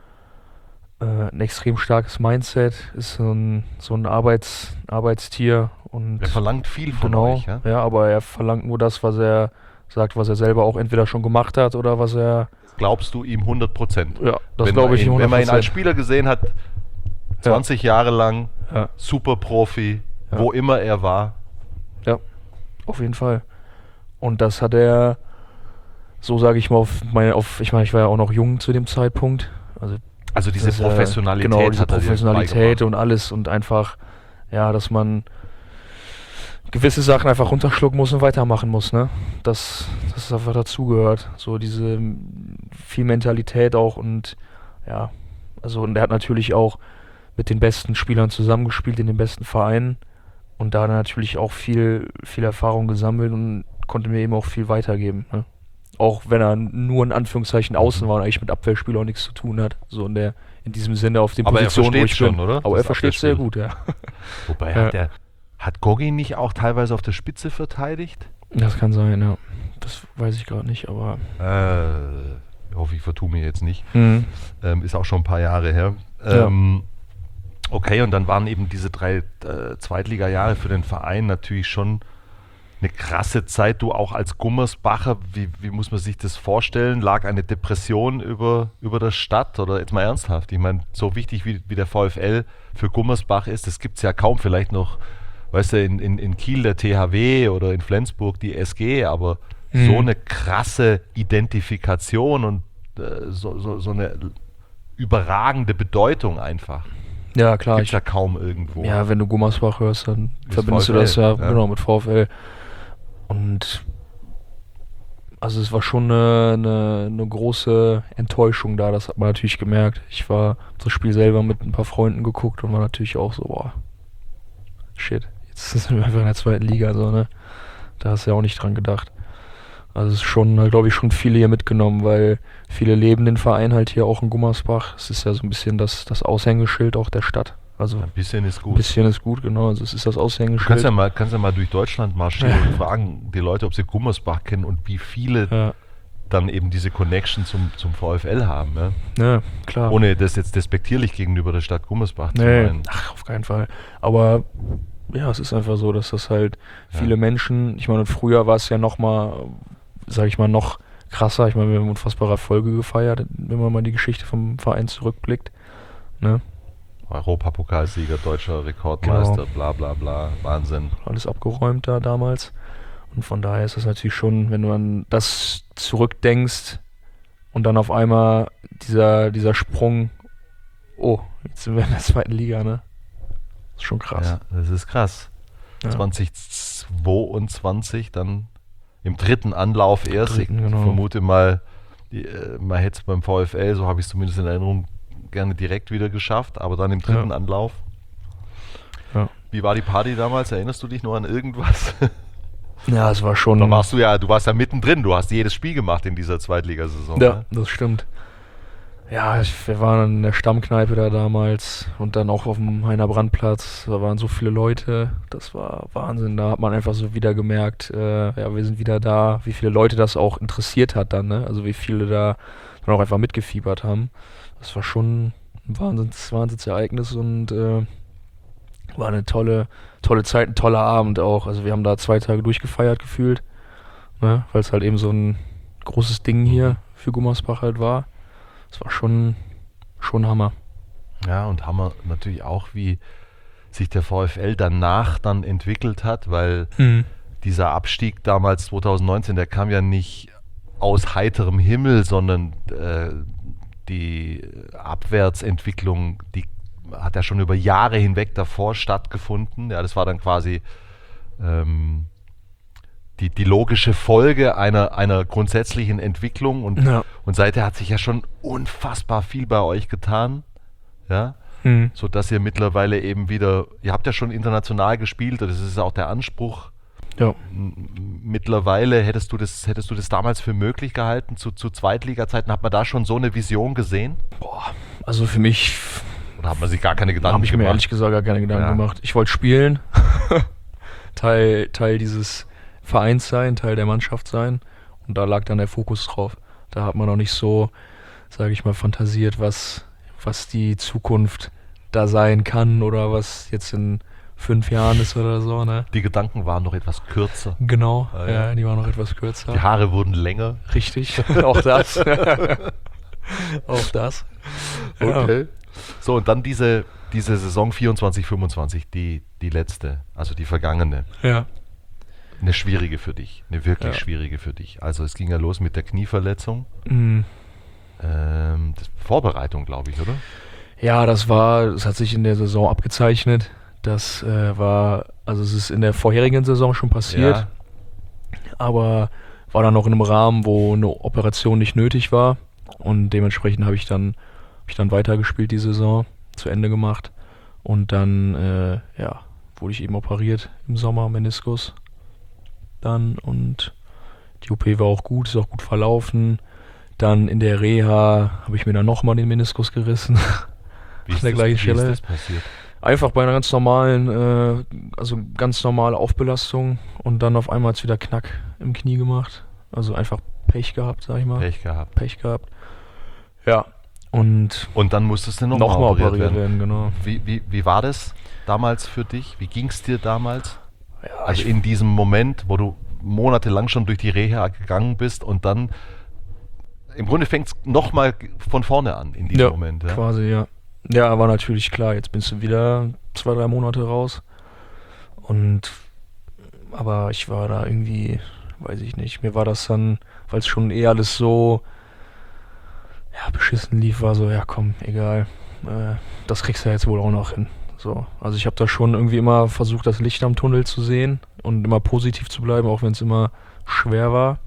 starkes Mindset, ist so ein Arbeitstier und Er verlangt viel von genau, euch. Ja? ja, aber er verlangt nur das, was er sagt, was er selber auch entweder schon gemacht hat oder was er, Glaubst du ihm 100%? ja, das glaube ich ihm 100%. Wenn man ihn als Spieler gesehen hat, 20 Jahre lang, Ja. super Profi, Ja. wo immer er war. Ja, auf jeden Fall. Und das hat er, so sage ich mal, ich meine, ich war ja auch noch jung zu dem Zeitpunkt. Also diese Das, Professionalität genau, diese hat er dir Professionalität beigebracht. und alles und einfach, ja, dass man gewisse Sachen einfach runterschlucken muss und weitermachen muss, ne? Das einfach dazugehört. So diese viel Mentalität auch und ja, also und er hat natürlich auch mit den besten Spielern zusammengespielt in den besten Vereinen und da hat er natürlich auch viel Erfahrung gesammelt und konnte mir eben auch viel weitergeben, ne? Auch wenn er nur in Anführungszeichen außen war und eigentlich mit Abwehrspielern auch nichts zu tun hat. So in diesem Sinne auf den Aber er Positionen, wo versteht's ich schon, bin. oder? Aber Das er versteht sehr Abwehrspiel. gut, ja. Wobei hat Goggi nicht auch teilweise auf der Spitze verteidigt? Das kann sein, ja. Das weiß ich gerade nicht, aber. Ich hoffe, ich vertue mir jetzt nicht. Mhm. Ist auch schon ein paar Jahre her. Ja. Okay, und dann waren eben diese 3 Zweitliga-Jahre für den Verein natürlich schon eine krasse Zeit. Du auch als Gummersbacher, wie muss man sich das vorstellen? Lag eine Depression über der Stadt? Oder jetzt mal ernsthaft, ich meine, so wichtig wie der VfL für Gummersbach ist, das gibt es ja kaum, vielleicht noch, weißt du, in Kiel der THW oder in Flensburg die SG, aber so eine krasse Identifikation und so eine überragende Bedeutung einfach. Ja, klar. Gibt's ja kaum irgendwo. Ja, wenn du Gummersbach hörst, dann Ist verbindest du VfL, das ja, ja. genau mit VfL. Und also es war schon eine große Enttäuschung da, das hat man natürlich gemerkt. Ich war das Spiel selber mit ein paar Freunden geguckt und war natürlich auch so, boah, shit, jetzt sind wir einfach in der zweiten Liga, so, ne? Da hast du ja auch nicht dran gedacht. Also es ist schon, glaube ich, schon viele hier mitgenommen, weil viele leben den Verein halt hier auch in Gummersbach. Es ist ja so ein bisschen das Aushängeschild auch der Stadt. Also Ein bisschen ist ein gut. bisschen ist gut, genau. Also es ist das Du Aushängeschild. kannst ja mal durch Deutschland marschieren und fragen die Leute, ob sie Gummersbach kennen und wie viele Ja, dann eben diese Connection zum VfL haben. Ja? ja, klar. Ohne das jetzt despektierlich gegenüber der Stadt Gummersbach zu Nee, meinen. ach, auf keinen Fall. Aber ja, es ist einfach so, dass das halt viele Menschen, ich meine, früher war es ja noch mal, sag ich mal, noch krasser. Ich meine, wir haben unfassbare Erfolge gefeiert, wenn man mal die Geschichte vom Verein zurückblickt. Ne? Europapokalsieger, deutscher Rekordmeister, Genau. bla bla bla, Wahnsinn. Alles abgeräumt da damals. Und von daher ist das natürlich schon, wenn du an das zurückdenkst und dann auf einmal dieser Sprung, oh, jetzt sind wir in der zweiten Liga, ne? Das ist schon krass. Ja, das ist krass. Ja. 2022 dann im dritten Anlauf erst. Dritten, genau. Ich vermute mal, man hätte es beim VfL, so habe ich es zumindest in Erinnerung, gerne direkt wieder geschafft, aber dann im dritten Anlauf. Ja. Wie war die Party damals? Erinnerst du dich noch an irgendwas? Ja, es war schon. Da warst du warst ja mittendrin, du hast jedes Spiel gemacht in dieser Zweitligasaison. Ja, Ne? das stimmt. Ja, wir waren in der Stammkneipe da damals und dann auch auf dem Heiner Brandplatz. Da waren so viele Leute, das war Wahnsinn. Da hat man einfach so wieder gemerkt, ja, wir sind wieder da, wie viele Leute das auch interessiert hat dann, ne? Also wie viele da dann auch einfach mitgefiebert haben. Das war schon ein Wahnsinnsereignis und war eine tolle Zeit, ein toller Abend auch. Also wir haben da 2 Tage durchgefeiert gefühlt, ne? Weil es halt eben so ein großes Ding hier für Gummersbach halt war. Das war schon Hammer. Ja, und Hammer natürlich auch, wie sich der VfL danach dann entwickelt hat, weil dieser Abstieg damals 2019, der kam ja nicht aus heiterem Himmel, sondern die Abwärtsentwicklung, die hat ja schon über Jahre hinweg davor stattgefunden. Ja, das war dann quasi die logische Folge einer grundsätzlichen Entwicklung und seither hat sich ja schon unfassbar viel bei euch getan, ja, so dass ihr mittlerweile eben wieder, ihr habt ja schon international gespielt, und das ist auch der Anspruch. Ja. Mittlerweile hättest du das damals für möglich gehalten, zu Zweitliga-Zeiten, hat man da schon so eine Vision gesehen? Boah, also für mich Oder hat man sich gar keine Gedanken habe ich mir gemacht? ehrlich gesagt gar keine Gedanken Ja. gemacht. Ich wollte spielen, Teil dieses Vereins sein, Teil der Mannschaft sein und da lag dann der Fokus drauf. Da hat man noch nicht so, sage ich mal, fantasiert, was die Zukunft da sein kann oder was jetzt in 5 Jahren ist oder so, ne? Die Gedanken waren noch etwas kürzer. Genau, Ah, ja. ja, die waren noch etwas kürzer. Die Haare wurden länger. Richtig, auch das. Auch das. Ja. Okay. So, und dann diese Saison 24/25, die letzte, also die vergangene. Ja. Eine schwierige für dich, eine wirklich Ja. schwierige für dich. Also es ging ja los mit der Knieverletzung. Mhm. Das Vorbereitung, glaube ich, oder? Ja, das hat sich in der Saison abgezeichnet. Das also es ist in der vorherigen Saison schon passiert, aber war dann noch in einem Rahmen, wo eine Operation nicht nötig war und dementsprechend habe ich dann weitergespielt die Saison, zu Ende gemacht und dann wurde ich eben operiert im Sommer, Meniskus dann und die OP war auch gut, ist auch gut verlaufen. Dann in der Reha habe ich mir dann nochmal den Meniskus gerissen. Wie ist der gleichen wie ist Stelle. das passiert? Einfach bei einer ganz normalen, also ganz normale Aufbelastung und dann auf einmal hat's wieder Knack im Knie gemacht. Also einfach Pech gehabt, sag ich mal. Pech gehabt. Ja. Und Und dann musstest du nochmal nochmal operiert werden, genau. Wie war das damals für dich? Wie ging es dir damals? Ja, Also in diesem Moment, wo du monatelang schon durch die Reha gegangen bist und dann im Grunde fängt es nochmal von vorne an in diesem Moment. Ja? Quasi, ja. Ja, war natürlich klar, jetzt bist du wieder 2-3 Monate raus. Aber ich war da irgendwie, weiß ich nicht, mir war das dann, weil es schon alles so beschissen lief, war so, ja komm, egal. das kriegst du ja jetzt wohl auch noch hin. So. Also ich habe da schon irgendwie immer versucht, das Licht am Tunnel zu sehen und immer positiv zu bleiben, auch wenn es immer schwer war.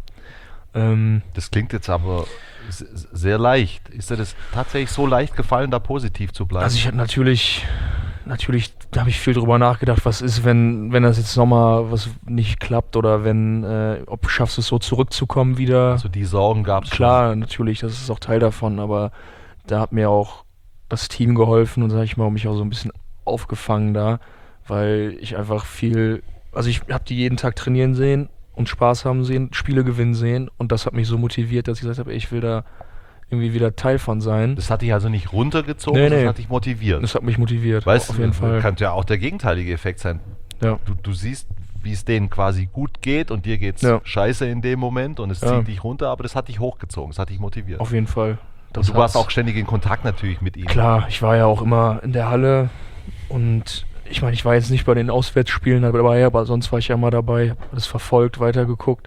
Das klingt jetzt aber sehr leicht. Ist dir das tatsächlich so leicht gefallen, da positiv zu bleiben? Also ich hatte natürlich habe ich viel drüber nachgedacht, was ist, wenn das jetzt nochmal was nicht klappt oder ob du schaffst es so zurückzukommen wieder. Also die Sorgen gab es schon. Klar, natürlich, das ist auch Teil davon, aber da hat mir auch das Team geholfen und sag ich mal, mich auch so ein bisschen aufgefangen da, weil ich einfach ich habe die jeden Tag trainieren sehen und Spaß haben sehen, Spiele gewinnen sehen und das hat mich so motiviert, dass ich gesagt habe, ich will da irgendwie wieder Teil von sein. Das hat dich also nicht runtergezogen, Nee. das hat dich motiviert. Das hat mich motiviert, Weißt auf du, jeden Fall. Könnte ja auch der gegenteilige Effekt sein. Ja. Du siehst, wie es denen quasi gut geht und dir geht's scheiße in dem Moment und es zieht dich runter, aber das hat dich hochgezogen, das hat dich motiviert. Auf jeden Fall. Und du warst auch ständig in Kontakt natürlich mit ihnen. Klar, ich war ja auch immer in der Halle und ich meine, ich war jetzt nicht bei den Auswärtsspielen dabei, aber sonst war ich ja immer dabei, habe alles verfolgt, weitergeguckt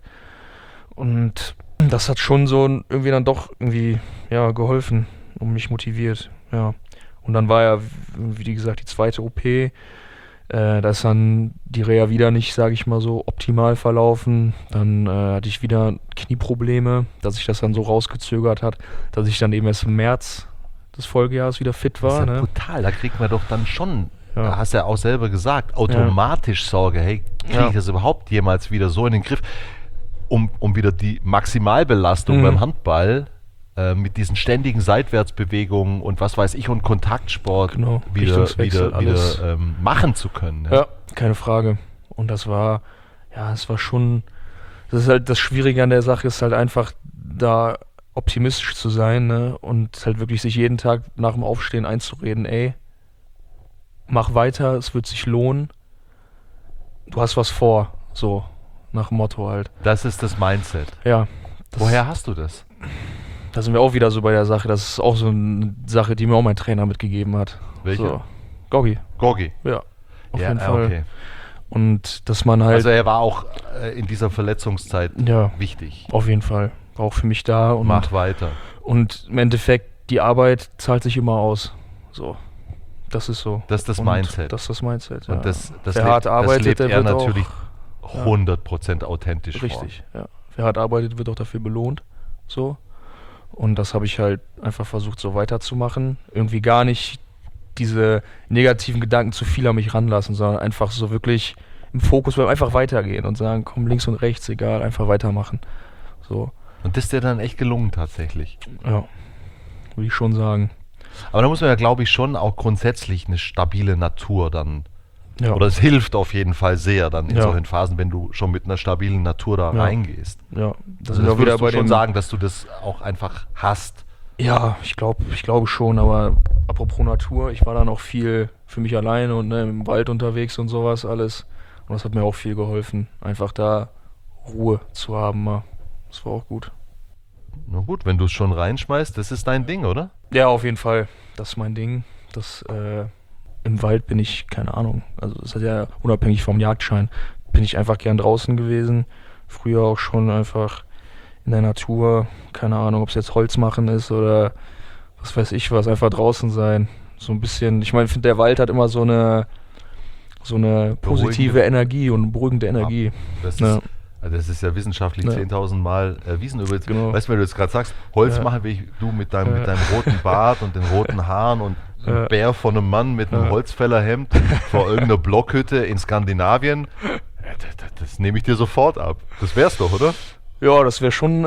und das hat schon so irgendwie dann doch irgendwie geholfen und mich motiviert, ja. Und dann war ja, wie gesagt, die zweite OP, da ist dann die Reha wieder nicht, sage ich mal so, optimal verlaufen. Dann hatte ich wieder Knieprobleme, dass sich das dann so rausgezögert hat, dass ich dann eben erst im März des Folgejahres wieder fit war. Das ist ja ne? brutal, da kriegt man doch dann schon, Ja. da hast du ja auch selber gesagt, automatisch Sorge, hey, kriege ich das überhaupt jemals wieder so in den Griff, um wieder die Maximalbelastung beim Handball mit diesen ständigen Seitwärtsbewegungen und was weiß ich und Kontaktsport wieder machen zu können. Ja, keine Frage. Und das war schon, das ist halt das Schwierige an der Sache, ist halt einfach da optimistisch zu sein, ne? Und halt wirklich sich jeden Tag nach dem Aufstehen einzureden, ey, mach weiter, es wird sich lohnen, du hast was vor, so nach dem Motto halt. Das ist das Mindset. Ja. Woher hast du das? Da sind wir auch wieder so bei der Sache, das ist auch so eine Sache, die mir auch mein Trainer mitgegeben hat. Welche? So. Gorgi. Ja, Auf jeden Fall. Okay. Und dass man halt... Also er war auch in dieser Verletzungszeit wichtig. Auf jeden Fall. War auch für mich da. Und mach weiter. Und im Endeffekt, die Arbeit zahlt sich immer aus. So. Das ist so. Das ist das Mindset. Das ist das Mindset, Und das wer hart arbeitet, das lebt er wird natürlich auch 100% authentisch richtig, ja. Wer hart arbeitet, wird auch dafür belohnt. So. Und das habe ich halt einfach versucht, so weiterzumachen. Irgendwie gar nicht diese negativen Gedanken zu viel an mich ranlassen, sondern einfach so wirklich im Fokus bleiben, einfach weitergehen und sagen, komm, links und rechts, egal, einfach weitermachen. So. Und das ist dir dann echt gelungen tatsächlich. Ja, würde ich schon sagen. Aber da muss man ja, glaube ich, schon auch grundsätzlich eine stabile Natur dann, Ja. oder es hilft auf jeden Fall sehr dann in Ja. solchen Phasen, wenn du schon mit einer stabilen Natur da reingehst. Ja, Also das würdest du schon sagen, dass du das auch einfach hast. Ja, ich glaube schon, aber apropos Natur, ich war dann auch viel für mich alleine und im Wald unterwegs und sowas alles. Und das hat mir auch viel geholfen, einfach da Ruhe zu haben mal. Das war auch gut. Na gut, wenn du es schon reinschmeißt, das ist dein Ding, oder? Ja, auf jeden Fall. Das ist mein Ding. Im Wald bin ich, keine Ahnung, also das ist ja unabhängig vom Jagdschein, bin ich einfach gern draußen gewesen. Früher auch schon einfach in der Natur, keine Ahnung, ob es jetzt Holz machen ist oder was weiß ich was, einfach draußen sein. So ein bisschen, ich meine, ich finde, der Wald hat immer so eine positive Energie und beruhigende Energie. Das ist ja wissenschaftlich 10.000 Mal erwiesen. Genau. Weißt du, wenn du jetzt gerade sagst, Holz machen, wie du mit deinem roten Bart und den roten Haaren und ein Bär von einem Mann mit einem Holzfällerhemd vor irgendeiner Blockhütte in Skandinavien, das nehme ich dir sofort ab. Das wär's doch, oder? Ja, das wäre schon,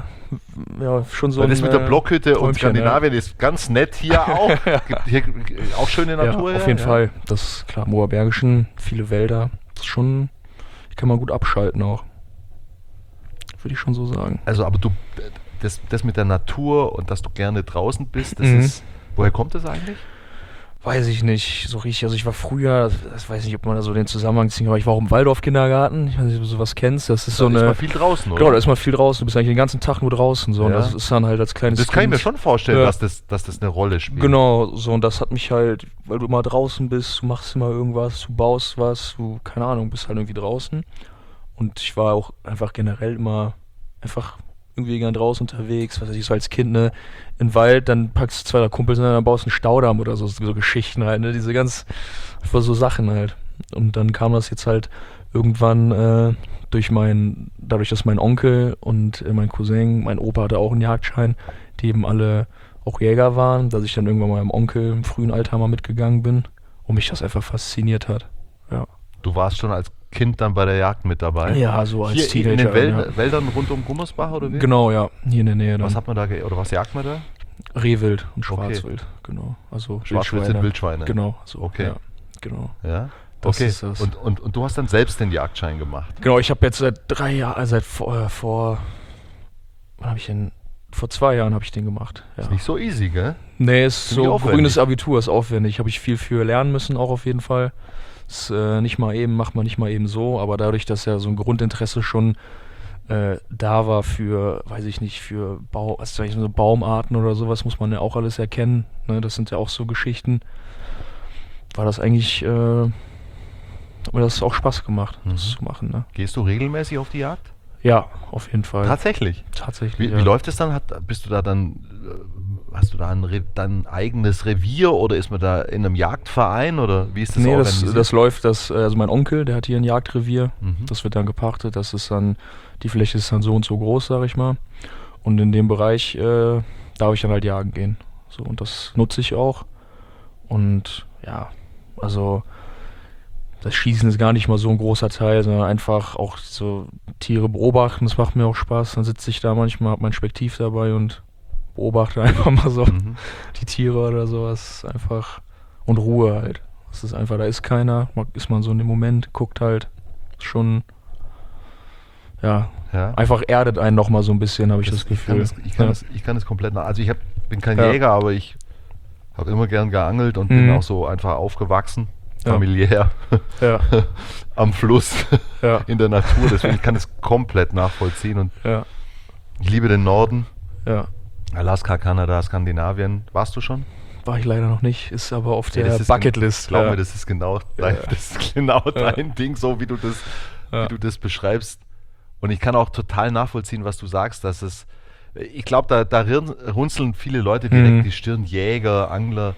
schon so. Weil das mit der Blockhütte und Träumchen, Skandinavien ist ganz nett hier auch. Gibt hier auch schöne Natur. Ja, auf jeden Fall. Das ist klar, im Oberbergischen, viele Wälder. Das ist schon, kann man gut abschalten auch. Würde ich schon so sagen. Also, aber das mit der Natur und dass du gerne draußen bist, das ist, woher kommt das eigentlich? Weiß ich nicht so richtig. Also ich war früher, das weiß nicht, ob man da so den Zusammenhang ziehen kann, aber ich war auch im Waldorf-Kindergarten. Ich weiß nicht, ob du sowas kennst. Das ist so da ist man viel draußen, oder? Genau, da ist man viel draußen. Du bist eigentlich den ganzen Tag nur draußen. So. Und das ist dann halt als kleines Das kann ich mir Kind, schon vorstellen, dass das eine Rolle spielt. Genau, so, und das hat mich halt, weil du immer draußen bist, du machst immer irgendwas, du baust was, du, keine Ahnung, bist halt irgendwie draußen. Und ich war auch einfach generell immer einfach irgendwie gern draußen unterwegs, was weiß ich, so als Kind, ne, in den Wald, dann packst du 2 Kumpels und dann baust du einen Staudamm oder so Geschichten halt, ne, diese ganz, einfach so Sachen halt. Und dann kam das jetzt halt irgendwann dadurch, dass mein Onkel und mein Cousin, mein Opa hatte auch einen Jagdschein, die eben alle auch Jäger waren, dass ich dann irgendwann mal meinem Onkel im frühen Alter mal mitgegangen bin und mich das einfach fasziniert hat. Ja. Du warst schon als Kind dann bei der Jagd mit dabei? Ja, so als Hier Teenager. in den ja. Wäldern rund um Gummersbach oder wie? Genau, ja, hier in der Nähe dann. Was hat man da, oder was jagt man da? Rehwild und Okay. Schwarzwild, genau. Also Schwarzwild sind Wildschweine. Genau, so. Okay. Ja, genau. Ja? Das Okay. ist das. Und du hast dann selbst den Jagdschein gemacht? Genau, ich habe jetzt seit 3 Jahren, wann habe ich denn? Vor 2 Jahren habe ich den gemacht. Ja. Ist nicht so easy, gell? Nee, ist Ziemlich so aufwendig. grünes Abitur, ist aufwendig. Habe ich viel für lernen müssen, auch auf jeden Fall. Ist nicht mal eben, macht man nicht mal eben so, aber dadurch, dass ja so ein Grundinteresse schon da war für, weiß ich nicht, für so Baumarten oder sowas, muss man ja auch alles erkennen. Ne? Das sind ja auch so Geschichten. War das eigentlich, hat mir das auch Spaß gemacht, das zu machen. Ne? Gehst du regelmäßig auf die Jagd? Ja, auf jeden Fall. Tatsächlich? Tatsächlich. Wie läuft es dann? Bist du da dann, hast du da dein eigenes Revier oder ist man da in einem Jagdverein oder wie ist das Nee, organisiert? das läuft, also mein Onkel, der hat hier ein Jagdrevier, Mhm. das wird dann gepachtet, das ist dann, die Fläche ist dann so und so groß, sag ich mal. Und in dem Bereich darf ich dann halt jagen gehen. So, und das nutze ich auch. Und ja, also das Schießen ist gar nicht mal so ein großer Teil, sondern einfach auch so Tiere beobachten, das macht mir auch Spaß. Dann sitze ich da manchmal, hab mein Spektiv dabei und beobachte einfach mal so die Tiere oder sowas. Einfach und Ruhe halt. Das ist einfach, da ist keiner, ist man so in dem Moment, guckt halt schon, ja, Ja. einfach erdet einen nochmal so ein bisschen, habe ich das Gefühl. Ich kann das komplett nach. Also bin kein Ja. Jäger, aber ich habe immer gern geangelt und bin Mhm. auch so einfach aufgewachsen, Ja. familiär, Ja, am Fluss, ja, in der Natur. Deswegen kann ich es komplett nachvollziehen und ja, ich liebe den Norden. ja. Alaska, Kanada, Skandinavien. Warst du schon? War ich leider noch nicht, ist aber auf Ja, der das ist Bucketlist. Glaub ja. mir, das ist genau Ja. dein Ding, so wie du das beschreibst. Und ich kann auch total nachvollziehen, was du sagst, dass es, ich glaube, da runzeln viele Leute direkt die Stirn, Jäger, Angler.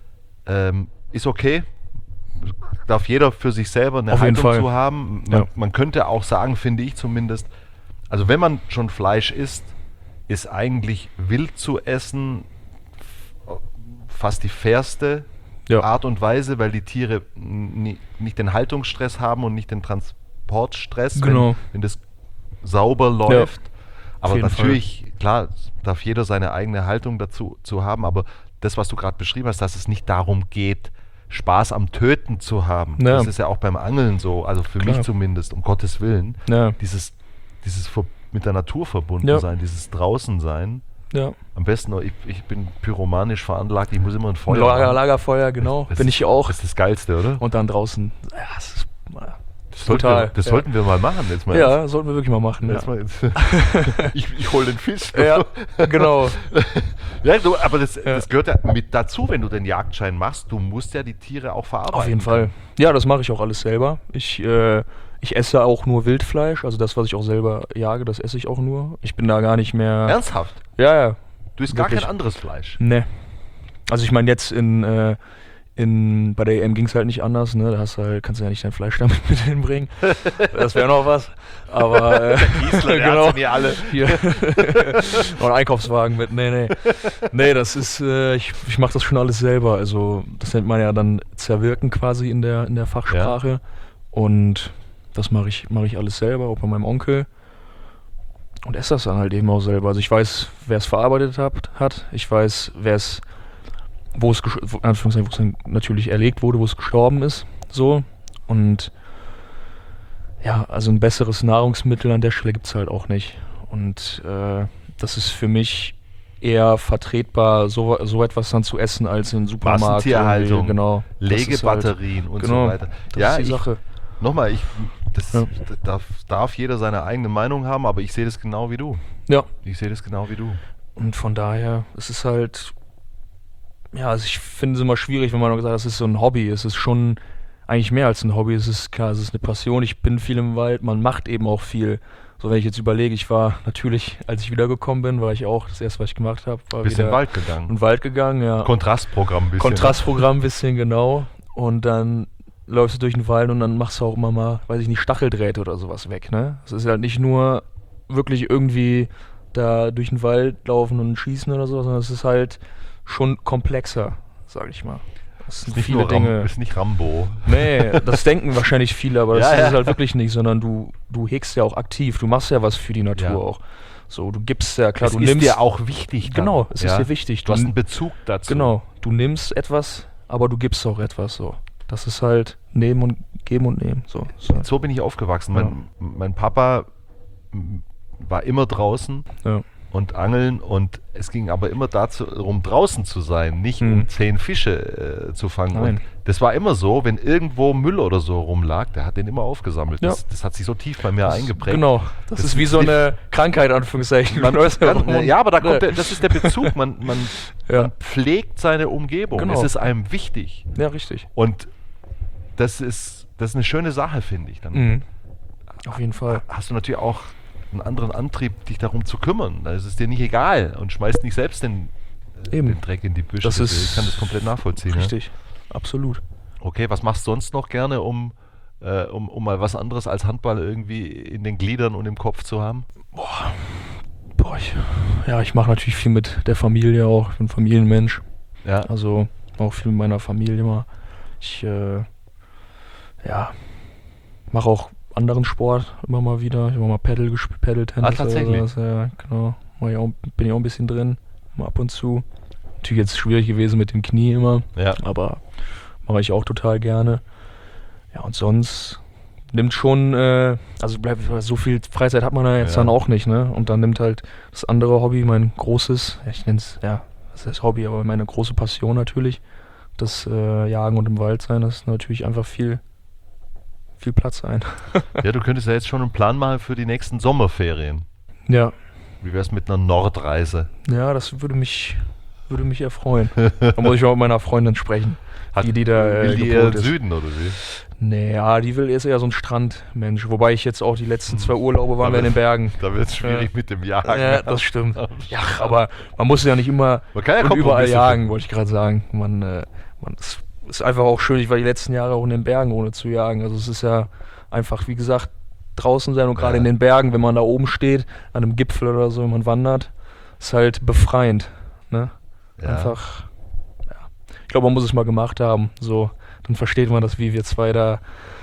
Ist okay. Darf jeder für sich selber eine Auf jeden Haltung Fall. zu haben. Ja. Man könnte auch sagen, finde ich zumindest, also wenn man schon Fleisch isst, ist eigentlich wild zu essen fast die fairste Ja. Art und Weise, weil die Tiere nicht den Haltungsstress haben und nicht den Transportstress, Genau. wenn das sauber läuft. Aber jeden natürlich, klar, darf jeder seine eigene Haltung dazu zu haben, aber das, was du gerade beschrieben hast, dass es nicht darum geht, Spaß am Töten zu haben. Ja. Das ist ja auch beim Angeln so, also für Klar. mich zumindest, um Gottes Willen. Ja, Dieses mit der Natur verbunden Ja. sein, dieses draußen sein. ja. Am besten, ich bin pyromanisch veranlagt, ich muss immer ein Feuer machen. Lagerfeuer, genau. Das Bin ist- ich auch. Das ist das Geilste, oder? Und dann draußen. Ja, das ist Das total. Das sollten wir mal machen. Jetzt mal Ja, sollten wir wirklich mal machen. Jetzt Ja, mal ich hole den Fisch. ja genau. Ja, aber das gehört ja mit dazu, wenn du den Jagdschein machst. Du musst ja die Tiere auch verarbeiten. Auf jeden Fall. Ja, das mache ich auch alles selber. Ich esse auch nur Wildfleisch, also das, was ich auch selber jage, das esse ich auch nur. Ich bin da gar nicht mehr. Ernsthaft? Ja, ja. Du isst gar Wirklich. kein anderes Fleisch. Ne. Also ich meine jetzt bei der EM ging es halt nicht anders, ne? Da kannst du ja nicht dein Fleisch damit mit hinbringen. Das wäre noch was. Aber Giesler, der genau. hat sie nie alle. Hier. Noch ein Einkaufswagen mit. Nee. Nee, das ist, ich mache das schon alles selber. Also das nennt man ja dann Zerwirken quasi in der Fachsprache. Und das mache ich alles selber, auch bei meinem Onkel. Und esse das dann halt eben auch selber. Also ich weiß, wer es verarbeitet hat. Ich weiß, wo es dann natürlich erlegt wurde, wo es gestorben ist. So. Und ja, also ein besseres Nahrungsmittel an der Stelle gibt es halt auch nicht. Und das ist für mich eher vertretbar, so etwas dann zu essen, als in Supermarkt. Massentierhaltung, irgendwie, genau. Das ist halt- Legebatterien und genau, so weiter. Das Ja, ist die Sache. nochmal, Ja. darf jeder seine eigene Meinung haben, aber ich sehe das genau wie du. Ja. Ich sehe das genau wie du. Und von daher, es ist halt, ja, also ich finde es immer schwierig, wenn man sagt, das ist so ein Hobby. Es ist schon eigentlich mehr als ein Hobby. Es ist klar, es ist eine Passion. Ich bin viel im Wald, man macht eben auch viel. So, wenn ich jetzt überlege, ich war natürlich, als ich wiedergekommen bin, war ich auch, das erste, was ich gemacht habe, war Bist in wieder den Wald gegangen. in den Wald gegangen, ja. Kontrastprogramm ein bisschen. Kontrastprogramm ein bisschen, genau. Und dann läufst du durch den Wald und dann machst du auch immer mal, weiß ich nicht, Stacheldrähte oder sowas weg, ne? Es ist halt nicht nur wirklich irgendwie da durch den Wald laufen und schießen oder so, sondern es ist halt schon komplexer, sag ich mal. Das sind Nicht viele nur Dinge. ist nicht Rambo. Nee, das denken wahrscheinlich viele, aber das Ja, ist ja. es halt wirklich nicht, sondern du hegst ja auch aktiv, du machst ja was für die Natur Ja. auch. So, du gibst ja, klar, Es du ist nimmst. dir auch wichtig. dann, Genau, es ist ja? dir wichtig. Du hast einen Bezug dazu. Genau, du nimmst etwas, aber du gibst auch etwas so. Das ist halt nehmen und geben und nehmen. So. So bin ich aufgewachsen. Ja. Mein Papa war immer draußen Ja. und angeln und es ging aber immer darum, draußen zu sein, nicht um 10 Fische zu fangen. Nein. Und das war immer so, wenn irgendwo Müll oder so rumlag, der hat den immer aufgesammelt. Ja. Das hat sich so tief bei mir eingeprägt. Genau, das Das ist wie ist so nicht- eine Krankheit, Anführungszeichen. Man, Du läufst ja rum und- ja, aber da kommt das ist der Bezug. Man Ja. pflegt seine Umgebung. Genau. Es ist einem wichtig. Ja, richtig. Und das ist eine schöne Sache, finde ich. Dann Mhm. Auf jeden Fall. hast du natürlich auch einen anderen Antrieb, dich darum zu kümmern. Da ist es dir nicht egal und schmeißt nicht selbst den Eben. Dreck in die Büsche. Das ist ich kann das komplett nachvollziehen. Richtig, absolut. Ja? Okay, was machst du sonst noch gerne, um mal was anderes als Handball irgendwie in den Gliedern und im Kopf zu haben? Boah, ich mache natürlich viel mit der Familie auch. Ich bin Familienmensch. Ja, Also auch viel mit meiner Familie immer. Ich mache auch anderen Sport immer mal wieder. Ich habe mal Paddle gespielt, Paddle-Tennis. Ah, tatsächlich? Oder sowas. Ja, genau. Bin ich auch ein bisschen drin, mal ab und zu. Natürlich jetzt schwierig gewesen mit dem Knie immer, ja. aber mache ich auch total gerne. Ja, und sonst nimmt schon, also bleibt so viel Freizeit hat man da jetzt Ja. dann auch nicht, ne? Und dann nimmt halt das andere Hobby, mein großes, ich nenne es, ja, das ist Hobby, aber meine große Passion natürlich, das Jagen und im Wald sein, das ist natürlich einfach viel Platz ein. Ja, du könntest ja jetzt schon einen Plan machen für die nächsten Sommerferien. Ja, Wie wär's mit einer Nordreise? ja, das würde mich erfreuen. Da muss ich auch mit meiner Freundin sprechen, die da will die eher gepolt im ist. Süden oder wie? Nee, ja, die ist eher so ein Strandmensch. Wobei ich jetzt auch die letzten 2 Urlaube waren Da wir in den wird's- Bergen. Da wird es schwierig mit dem Jagen. Ja, das stimmt. Ja, aber man muss ja nicht immer Man kann ja und überall Kompromisse jagen, finden. wollte ich gerade sagen. Es ist einfach auch schön. Ich war die letzten Jahre auch in den Bergen, ohne zu jagen. Also es ist ja einfach, wie gesagt, draußen sein und gerade Ja. in den Bergen, wenn man da oben steht, an einem Gipfel oder so, wenn man wandert, ist halt befreiend. Ne? Ja. Einfach, ja. Ich glaube, man muss es mal gemacht haben. So, dann versteht man das, wie wir zwei da,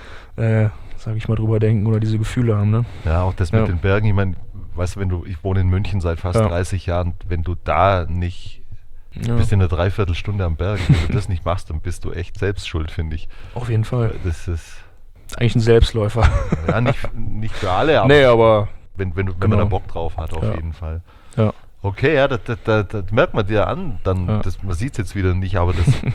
sag ich mal, drüber denken oder diese Gefühle haben. Ne? Ja, auch das mit Ja. den Bergen. Ich meine, weißt du, ich wohne in München seit fast Ja. 30 Jahren. Wenn du da nicht Ja, bist in einer Dreiviertelstunde am Berg, wenn du das nicht machst, dann bist du echt selbst schuld, finde ich. auf jeden Fall. Das ist Eigentlich ein Selbstläufer. ja nicht für alle, aber Nee, aber wenn man genau. da Bock drauf hat, auf Ja. jeden Fall. ja. Okay, ja, das merkt man dir an. Dann, Ja. man sieht es jetzt wieder nicht, aber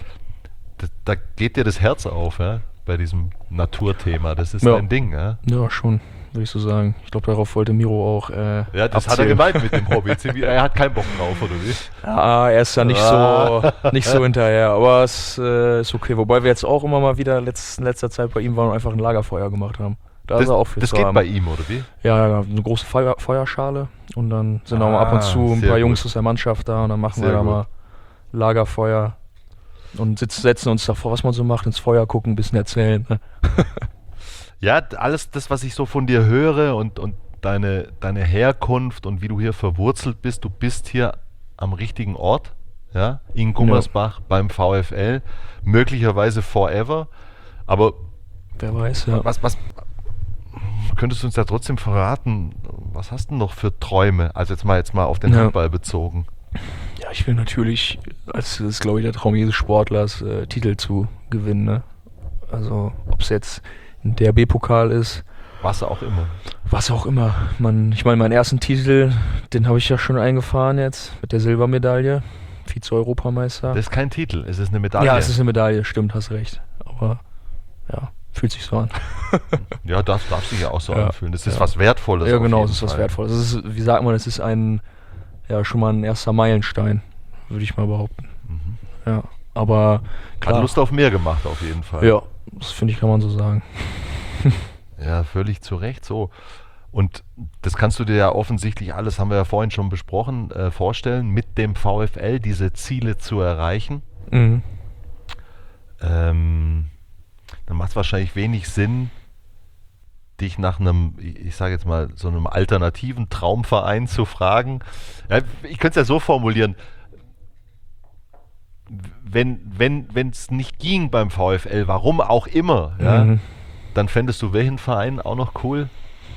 da geht dir das Herz auf, ja, bei diesem Naturthema. Das ist Ja. dein Ding, ja. Ja, schon, würde ich so sagen. Ich glaube, darauf wollte Miro auch Ja, das hat er abzielen. gemeint mit dem Hobby. Er hat keinen Bock drauf, oder wie? Ja, er ist ja nicht so hinterher, aber es ist okay. Wobei wir jetzt auch immer mal wieder in letzter Zeit bei ihm waren und einfach ein Lagerfeuer gemacht haben. Da ist er auch für Das zu geht haben. bei ihm, oder wie? Ja, eine große Feuerschale und dann sind auch mal ab und zu ein sehr paar gut. Jungs aus der Mannschaft da und dann machen Sehr wir da gut. mal Lagerfeuer und setzen uns davor, was man so macht, ins Feuer gucken, ein bisschen erzählen. Ne? Ja, alles das, was ich so von dir höre und deine Herkunft und wie du hier verwurzelt bist, du bist hier am richtigen Ort, ja, in Gummersbach beim VfL, möglicherweise forever, aber Wer weiß, ja. was könntest du uns da trotzdem verraten, was hast du denn noch für Träume, also jetzt mal auf den Ja. Handball bezogen? Ja, ich will natürlich, das ist glaube ich der Traum jedes Sportlers, Titel zu gewinnen. Ne? Also ob es jetzt ein DRB-Pokal ist, Was auch immer. was auch immer. Ich meine, meinen ersten Titel, den habe ich ja schon eingefahren jetzt mit der Silbermedaille, Vize-Europameister. Das ist kein Titel, es ist eine Medaille. Ja, es ist eine Medaille, stimmt, hast recht. Aber ja, fühlt sich so an. Ja, das darf sich ja auch so Ja. anfühlen. Das ist Ja. was Wertvolles. Ja, auf genau, jeden es ist was Fall. Wertvolles. Es ist, wie sagt man, es ist schon mal ein erster Meilenstein, würde ich mal behaupten. Mhm. Ja, aber Hat klar. Lust auf mehr gemacht, auf jeden Fall. Ja, Das finde ich, kann man so sagen. Ja, völlig zu Recht so. Und das kannst du dir ja offensichtlich alles, haben wir ja vorhin schon besprochen, vorstellen, mit dem VfL diese Ziele zu erreichen. Mhm. Dann macht es wahrscheinlich wenig Sinn, dich nach einem, ich sage jetzt mal, so einem alternativen Traumverein zu fragen. Ja, ich könnte es ja so formulieren, wenn es nicht ging beim VfL, warum auch immer, ja, dann fändest du welchen Verein auch noch cool?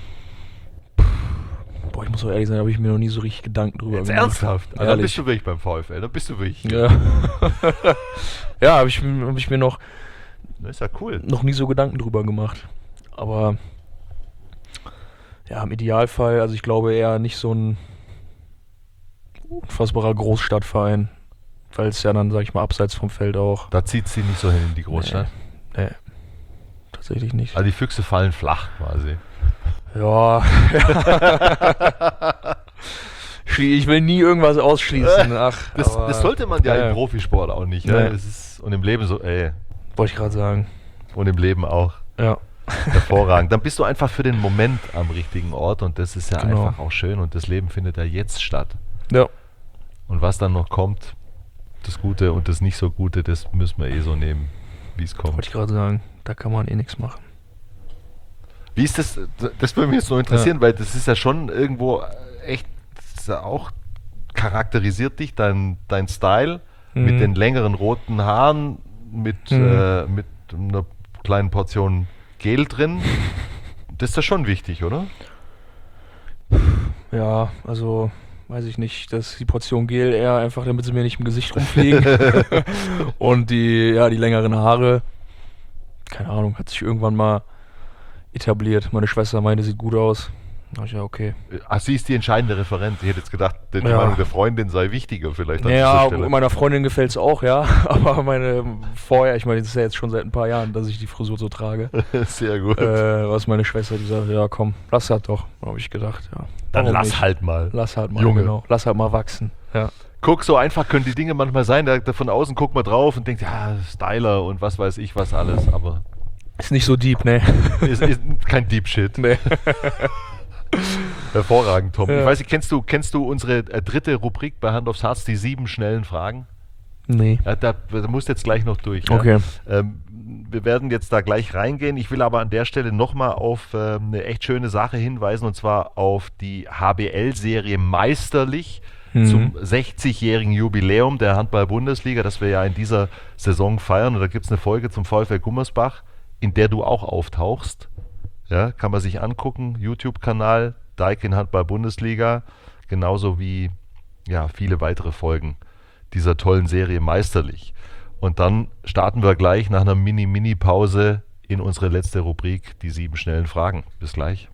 Boah, ich muss auch ehrlich sein, da habe ich mir noch nie so richtig Gedanken drüber Jetzt gemacht. ernsthaft? Also dann Ehrlich. bist du wirklich beim VfL, dann bist du wirklich. Ja. Ja, habe ich mir noch Das ist ja cool. nie so Gedanken drüber gemacht. Aber ja, im Idealfall, also ich glaube eher nicht so ein unfassbarer Großstadtverein, weil es ja dann, sag ich mal, abseits vom Feld auch. Da zieht sie nicht so hin in die Großstadt. Nee, tatsächlich nicht. Also die Füchse fallen flach quasi. Ja. Ich will nie irgendwas ausschließen. Ach, Das sollte man ja ja. im Profisport auch nicht. Ja? Nee. Das ist, und im Leben so, wollte ich gerade sagen. und im Leben auch. Ja. Hervorragend. Dann bist du einfach für den Moment am richtigen Ort und das ist ja Genau. einfach auch schön und das Leben findet ja jetzt statt. Ja. Und was dann noch kommt, das Gute und das nicht so Gute, das müssen wir so nehmen, wie es kommt. Wollte ich gerade sagen. Da kann man nichts machen. Wie ist das? Das würde mich jetzt noch interessieren, weil das ist ja schon irgendwo echt, das ist ja auch charakterisiert dich, dein Style mit den längeren roten Haaren, mit einer kleinen Portion Gel drin. Das ist ja schon wichtig, oder? Ja, also weiß ich nicht, dass die Portion Gel eher einfach, damit sie mir nicht im Gesicht rumfliegen. Und die längeren Haare, keine Ahnung, hat sich irgendwann mal etabliert. Meine Schwester meinte, sieht gut aus. Da ich, ja, okay. Ach, sie ist die entscheidende Referenz. Ich hätte jetzt gedacht, die Ja. Meinung der Freundin sei wichtiger vielleicht an dieser Ja, Stelle. meiner Freundin gefällt es auch, ja. Aber ich meine, das ist ja jetzt schon seit ein paar Jahren, dass ich die Frisur so trage. Sehr gut. Was meine Schwester, die sagt, ja komm, lass halt doch. Da habe ich gedacht, ja. Dann warum lass nicht? halt mal. Lass halt mal, Junge. genau. Lass halt mal wachsen. Ja. Guck, so einfach können die Dinge manchmal sein. Da von außen guckt man drauf und denkt, ja, Styler und was weiß ich was alles. Aber Ist nicht so deep, ne? ist kein Deep Shit. Nee. Hervorragend, Tom. Ja. Ich weiß nicht, kennst du unsere dritte Rubrik bei Hand aufs Herz, die 7 schnellen Fragen? Nee. Ja, da musst du jetzt gleich noch durch. Ja? Okay. Wir werden jetzt da gleich reingehen. Ich will aber an der Stelle nochmal auf eine echt schöne Sache hinweisen, und zwar auf die HBL-Serie Meisterlich zum 60-jährigen Jubiläum der Handball-Bundesliga, das wir ja in dieser Saison feiern. Und da gibt es eine Folge zum VfL Gummersbach, in der du auch auftauchst. Ja, kann man sich angucken, YouTube-Kanal, Daikin Handball-Bundesliga, genauso wie ja, viele weitere Folgen dieser tollen Serie Meisterlich. Und dann starten wir gleich nach einer Mini-Pause in unsere letzte Rubrik, die 7 schnellen Fragen. Bis gleich.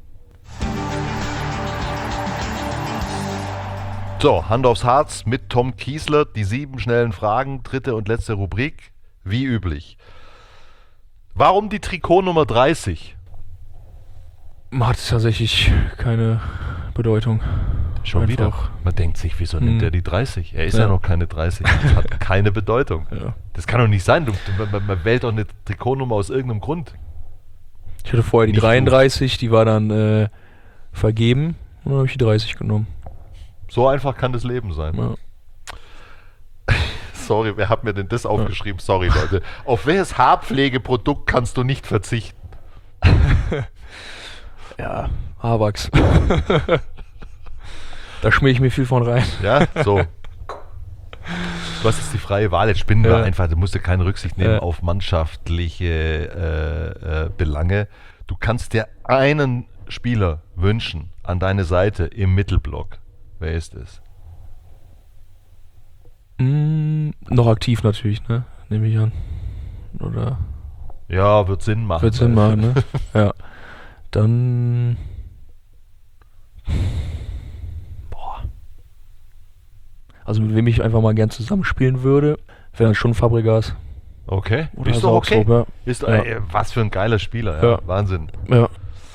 So, Hand aufs Herz mit Tom Kiesler, die 7 schnellen Fragen, dritte und letzte Rubrik, wie üblich. Warum die Trikot Nummer 30? Hat tatsächlich keine Bedeutung. Schon Einfach. wieder. Man denkt sich, wieso nimmt er die 30? Er ist ja noch keine 30. Das hat keine Bedeutung. Ja. Das kann doch nicht sein. Man wählt doch eine Trikotnummer aus irgendeinem Grund. Ich hatte vorher die Nicht 33, die war dann vergeben und dann habe ich die 30 genommen. So einfach kann das Leben sein. Ja. Sorry, wer hat mir denn das aufgeschrieben? Sorry, Leute. Auf welches Haarpflegeprodukt kannst du nicht verzichten? Ja, Haarwachs. Da schmier ich mir viel von rein. Ja, so. Du hast jetzt die freie Wahl. Jetzt spinnen wir Ja. einfach. Du musst dir keine Rücksicht nehmen Ja. auf mannschaftliche Belange. Du kannst dir einen Spieler wünschen an deine Seite im Mittelblock. Wer ist es? Noch aktiv natürlich, ne? Nehme ich an. Oder Ja, wird Sinn machen. wird Sinn machen, ne? Ja. Dann. Boah. Also mit wem ich einfach mal gern zusammenspielen würde, wäre dann schon Fabregas. Okay. Oder Ist doch okay. Saugstrup, Ist, Ja. was für ein geiler Spieler. Ja. Ja. Wahnsinn. Ja.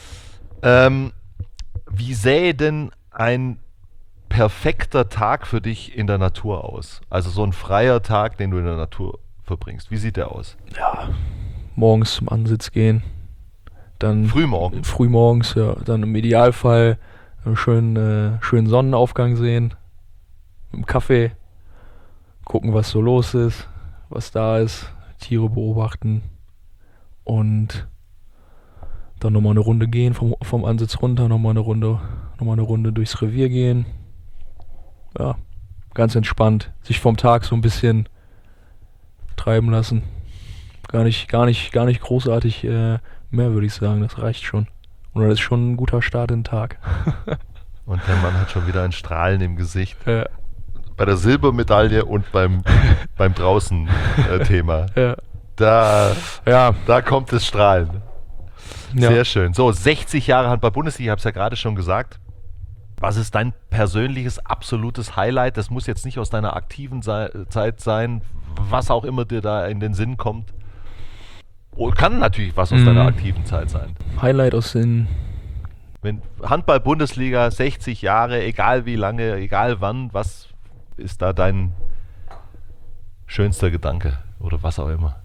Wie sähe denn ein perfekter Tag für dich in der Natur aus? Also so ein freier Tag, den du in der Natur verbringst. Wie sieht der aus? Ja. morgens zum Ansitz gehen. Dann frühmorgens, ja. Dann im Idealfall einen schönen Sonnenaufgang sehen. Mit dem Kaffee. Gucken, was so los ist, was da ist. Tiere beobachten. Und dann nochmal eine Runde gehen vom Ansitz runter. Nochmal eine Runde durchs Revier gehen. Ja, ganz entspannt. Sich vom Tag so ein bisschen treiben lassen. Gar nicht großartig mehr, würde ich sagen. Das reicht schon. Und das ist schon ein guter Start in den Tag. Und der Mann hat schon wieder ein Strahlen im Gesicht. Ja. Bei der Silbermedaille und beim Draußen-Thema. Ja. Da kommt das Strahlen. Ja. Sehr schön. So, 60 Jahre Handball-Bundesliga, ich habe es ja gerade schon gesagt. Was ist dein persönliches, absolutes Highlight? Das muss jetzt nicht aus deiner aktiven Zeit sein, was auch immer dir da in den Sinn kommt. Kann natürlich was aus deiner aktiven Zeit sein. Highlight aus den... Wenn Handball-Bundesliga, 60 Jahre, egal wie lange, egal wann, was ist da dein schönster Gedanke oder was auch immer?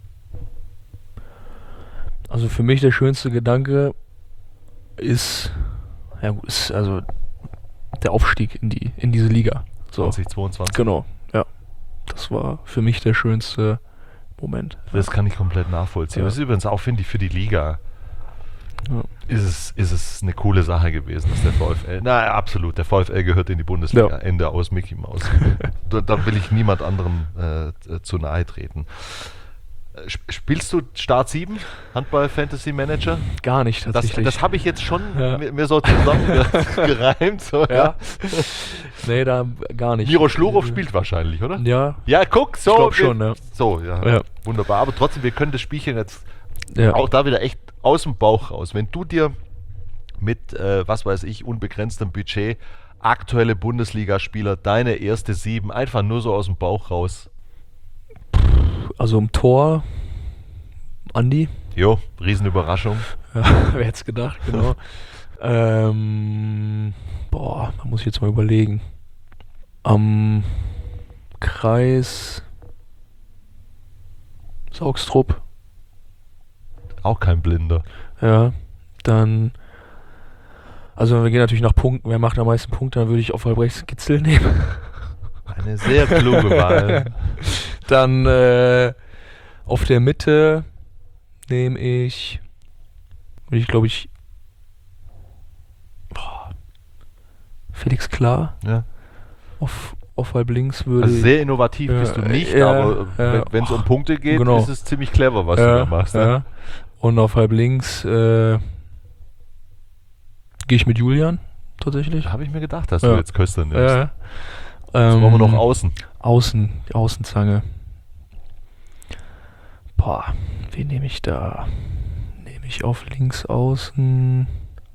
Also für mich der schönste Gedanke ist also der Aufstieg in diese Liga. So. 2022. Genau, ja. Das war für mich der schönste Moment. Das kann ich komplett nachvollziehen. Ja. Das ist übrigens auch, finde ich, für die Liga ist es eine coole Sache gewesen, dass der VfL, absolut, der VfL gehört in die Bundesliga, Ja. Ende aus Mickey Mouse. Da will ich niemand anderem zu nahe treten. Spielst du Start 7, Handball Fantasy Manager? Gar nicht tatsächlich. Das habe ich jetzt schon mir so zusammengereimt. So, ja. Nee, da gar nicht. Miro Schlurov spielt wahrscheinlich, oder? Ja. Ja, guck, so. Ich glaube schon, ja. So, Ja. Wunderbar. Aber trotzdem, wir können das Spielchen jetzt Ja. auch da wieder echt aus dem Bauch raus. Wenn du dir mit, was weiß ich, unbegrenztem Budget, aktuelle Bundesligaspieler, deine erste 7, einfach nur so aus dem Bauch raus. Also im Tor Andi. Jo, Riesenüberraschung. Ja, wer hätte es gedacht, genau. Da muss ich jetzt mal überlegen. Am Kreis Saugstrup. Auch kein Blinder. Ja, dann... Also wir gehen natürlich nach Punkten. Wer macht am meisten Punkte? Dann würde ich auf halb rechts Gitzel nehmen. Eine sehr kluge Wahl. Dann auf der Mitte nehme ich, glaube ich, Felix Klar. Ja. Auf halb links würde Also ich... sehr innovativ bist du nicht, aber wenn es um Punkte geht, genau. ist es ziemlich clever, was du da machst. Ja. Ne? Und auf halb links gehe ich mit Julian tatsächlich. Da habe ich mir gedacht, dass du jetzt Köster nimmst. Ja. Jetzt brauchen wir noch außen. Die Außenzange. Wen nehme ich da? Nehme ich auf links außen.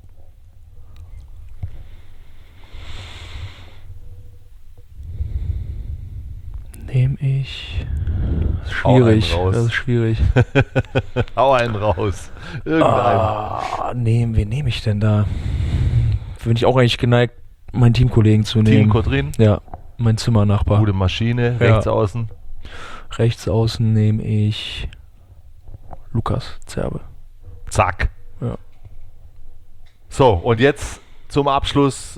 Nehme ich. Das ist schwierig. Hau einen raus. Das ist schwierig. Hau einen raus. Irgendeinen. Wen nehme ich denn da? Bin ich auch eigentlich geneigt, meinen Teamkollegen zu nehmen. Team Kotrin. Ja, mein Zimmernachbar. Gute Maschine, Ja. rechts außen. Rechts außen nehme ich Lukas Zerbe. Zack. Ja. So, und jetzt zum Abschluss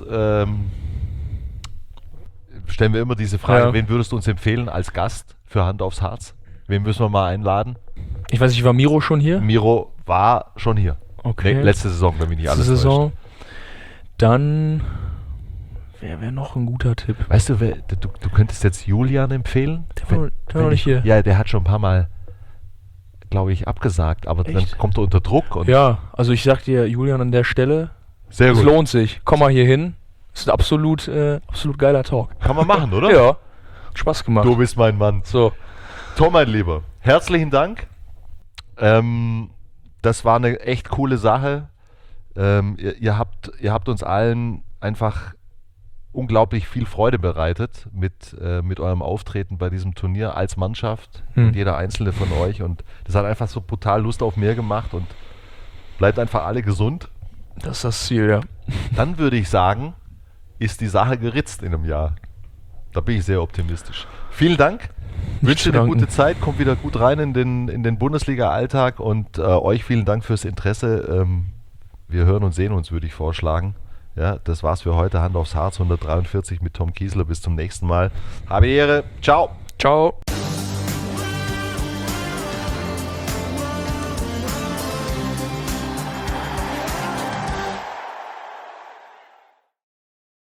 stellen wir immer diese Frage, Ja. wen würdest du uns empfehlen als Gast für Hand aufs Herz? Wen müssen wir mal einladen? Ich weiß nicht, war Miro schon hier? Miro war schon hier. Okay. Letzte Saison, wenn mich nicht alles Letzte täuscht. Saison. Dann, wer wäre noch ein guter Tipp? Weißt du, du könntest jetzt Julian empfehlen? Der war noch nicht hier. Ja, der hat schon ein paar Mal, glaube ich, abgesagt, aber dann Echt? kommt er unter Druck. Und Ja, also ich sag dir, Julian an der Stelle, sehr es gut. lohnt sich. Komm mal hier hin. Ist ein absolut geiler Talk. Kann man machen, oder? Ja, hat Spaß gemacht. Du bist mein Mann. So, Tom, mein Lieber, herzlichen Dank. Das war eine echt coole Sache. Ihr habt uns allen einfach unglaublich viel Freude bereitet mit eurem Auftreten bei diesem Turnier als Mannschaft und jeder einzelne von euch. Und das hat einfach so brutal Lust auf mehr gemacht und bleibt einfach alle gesund. das ist das Ziel, ja. Dann würde ich sagen, ist die Sache geritzt in einem Jahr. Da bin ich sehr optimistisch. Vielen Dank. Wünsche dir eine gute Zeit, kommt wieder gut rein in den Bundesliga-Alltag und euch vielen Dank fürs Interesse. Wir hören und sehen uns, würde ich vorschlagen. Ja, das war's für heute. Hand aufs Harz 143 mit Tom Kiesler. Bis zum nächsten Mal. Habe die Ehre. Ciao. Ciao.